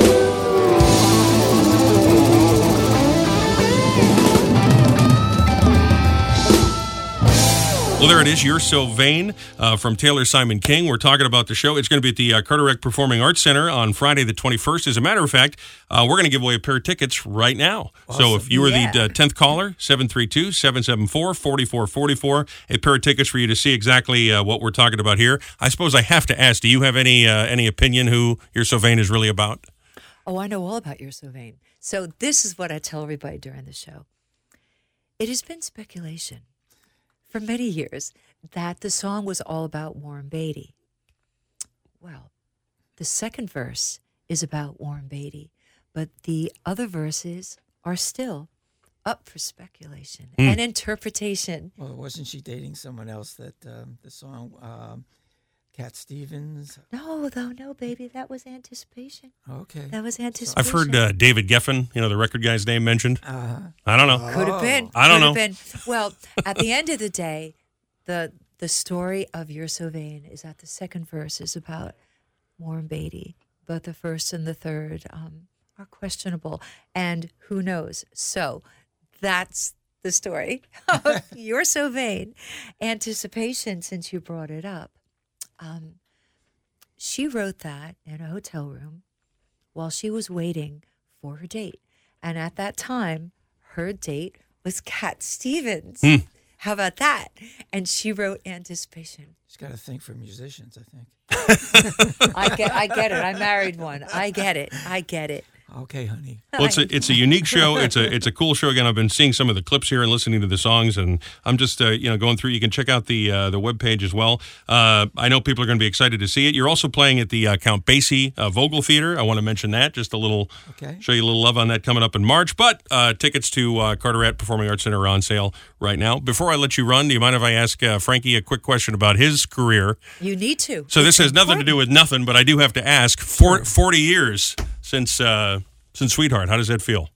Speaker 2: Well, there it is. You're So Vain from Taylor Simon King. We're talking about the show. It's going to be at the Carteret Performing Arts Center on Friday the 21st. As a matter of fact, we're going to give away a pair of tickets right now. So if you were the 10th caller, 732-774-4444, a pair of tickets for you to see exactly what we're talking about here. I suppose I have to ask, do you have any opinion who You're So Vain is really about?
Speaker 14: Oh, I know all about You're So Vain. So this is what I tell everybody during the show. It has been speculation for many years that the song was all about Warren Beatty. Well, the second verse is about Warren Beatty, but the other verses are still up for speculation and interpretation.
Speaker 13: Well, wasn't she dating someone else that the song Cat Stevens?
Speaker 14: No, baby, that was Anticipation.
Speaker 13: Okay.
Speaker 14: That was Anticipation.
Speaker 2: I've heard David Geffen, the record guy's name mentioned. I don't know.
Speaker 14: Could have been.
Speaker 2: I don't know.
Speaker 14: Been. Well, at the end of the day, the story of You're So Vain is that the second verse is about Warren Beatty but the first and the third are questionable. And who knows? So that's the story of You're So Vain. Anticipation, since you brought it up. She wrote that in a hotel room while she was waiting for her date. And at that time, her date was Cat Stevens. How about that? And she wrote Anticipation.
Speaker 13: She's got to think for musicians, I think.
Speaker 14: I get it. I married one. I get it.
Speaker 13: Okay, honey.
Speaker 2: Well, it's a unique show. It's a cool show. Again, I've been seeing some of the clips here and listening to the songs, and I'm just going through. You can check out the webpage as well. I know people are going to be excited to see it. You're also playing at the Count Basie Vogel Theater. I want to mention that. Just a little, show you a little love on that coming up in March. But tickets to Carteret Performing Arts Center are on sale right now. Before I let you run, do you mind if I ask Frankie a quick question about his career?
Speaker 14: You need to.
Speaker 2: So this has nothing to do with nothing, but I do have to ask. 40 years since Sweetheart. How does that feel?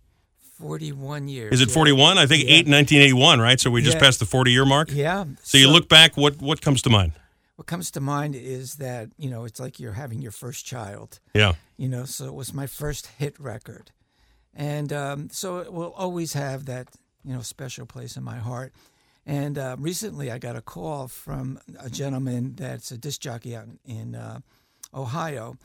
Speaker 13: 41 years.
Speaker 2: Is it 41? I think 1981, right? So we just passed the 40-year mark?
Speaker 13: Yeah.
Speaker 2: So you look back, what comes to mind?
Speaker 13: What comes to mind is that, it's like you're having your first child.
Speaker 2: Yeah.
Speaker 13: So it was my first hit record. And so it will always have that, special place in my heart. And recently I got a call from a gentleman that's a disc jockey out in Ohio,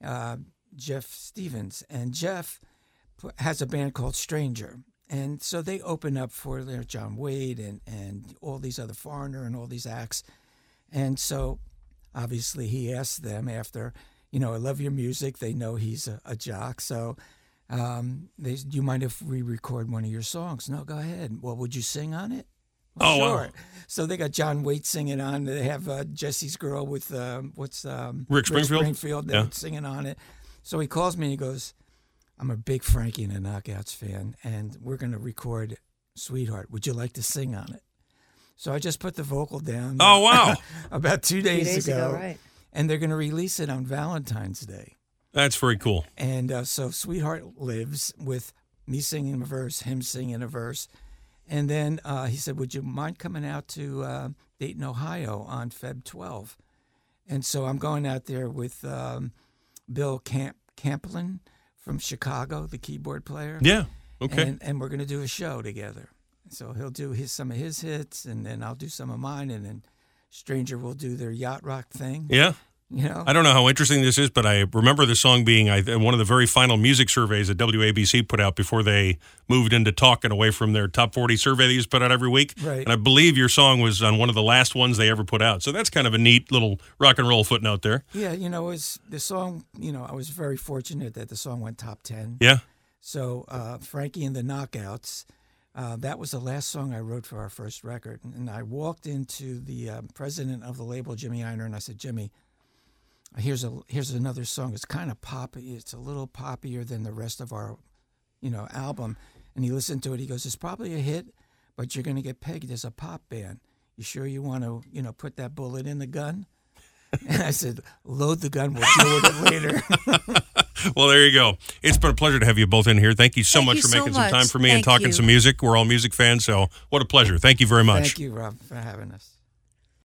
Speaker 13: Jeff Stevens. And Jeff has a band called Stranger. And so they open up for John Wade and all these other Foreigner and all these acts. And so obviously he asked them after, I love your music. They know he's a jock. So do you mind if we record one of your songs? No, go ahead. Well, would you sing on it? Well, sure. Wow. So they got John Waite singing on. They have Jesse's Girl with
Speaker 2: Rick
Speaker 13: Springfield. They're singing on it. So he calls me and he goes, I'm a big Frankie and the Knockouts fan, and we're going to record Sweetheart. Would you like to sing on it? So I just put the vocal down.
Speaker 2: Oh, wow.
Speaker 13: About 2 days ago.
Speaker 14: Right.
Speaker 13: And they're going to release it on Valentine's Day.
Speaker 2: That's very cool.
Speaker 13: And so Sweetheart lives with me singing a verse, him singing a verse. And then he said, would you mind coming out to Dayton, Ohio on Feb 12? And so I'm going out there with Bill Camplin from Chicago, the keyboard player.
Speaker 2: Yeah, okay.
Speaker 13: And we're going to do a show together. So he'll do some of his hits, and then I'll do some of mine, and then Stranger will do their yacht rock thing.
Speaker 2: Yeah. I don't know how interesting this is, but I remember the song being one of the very final music surveys that WABC put out before they moved into talking away from their top 40 survey they used to put out every week.
Speaker 13: Right.
Speaker 2: And I believe your song was on one of the last ones they ever put out. So that's kind of a neat little rock and roll footnote there.
Speaker 13: Yeah, it was the song, I was very fortunate that the song went top 10.
Speaker 2: Yeah.
Speaker 13: So Frankie and the Knockouts, that was the last song I wrote for our first record. And I walked into the president of the label, Jimmy Einer, and I said, Jimmy, here's another song. It's kind of poppy. It's a little poppier than the rest of our, album. And he listened to it. He goes, it's probably a hit, but you're going to get pegged as a pop band. You sure you want to, put that bullet in the gun? And I said, load the gun. We'll deal with it later.
Speaker 2: Well, there you go. It's been a pleasure to have you both in here. Thank you so much for making some time for me and talking some music. We're all music fans, so what a pleasure. Thank you very much.
Speaker 13: Thank you, Rob, for having us.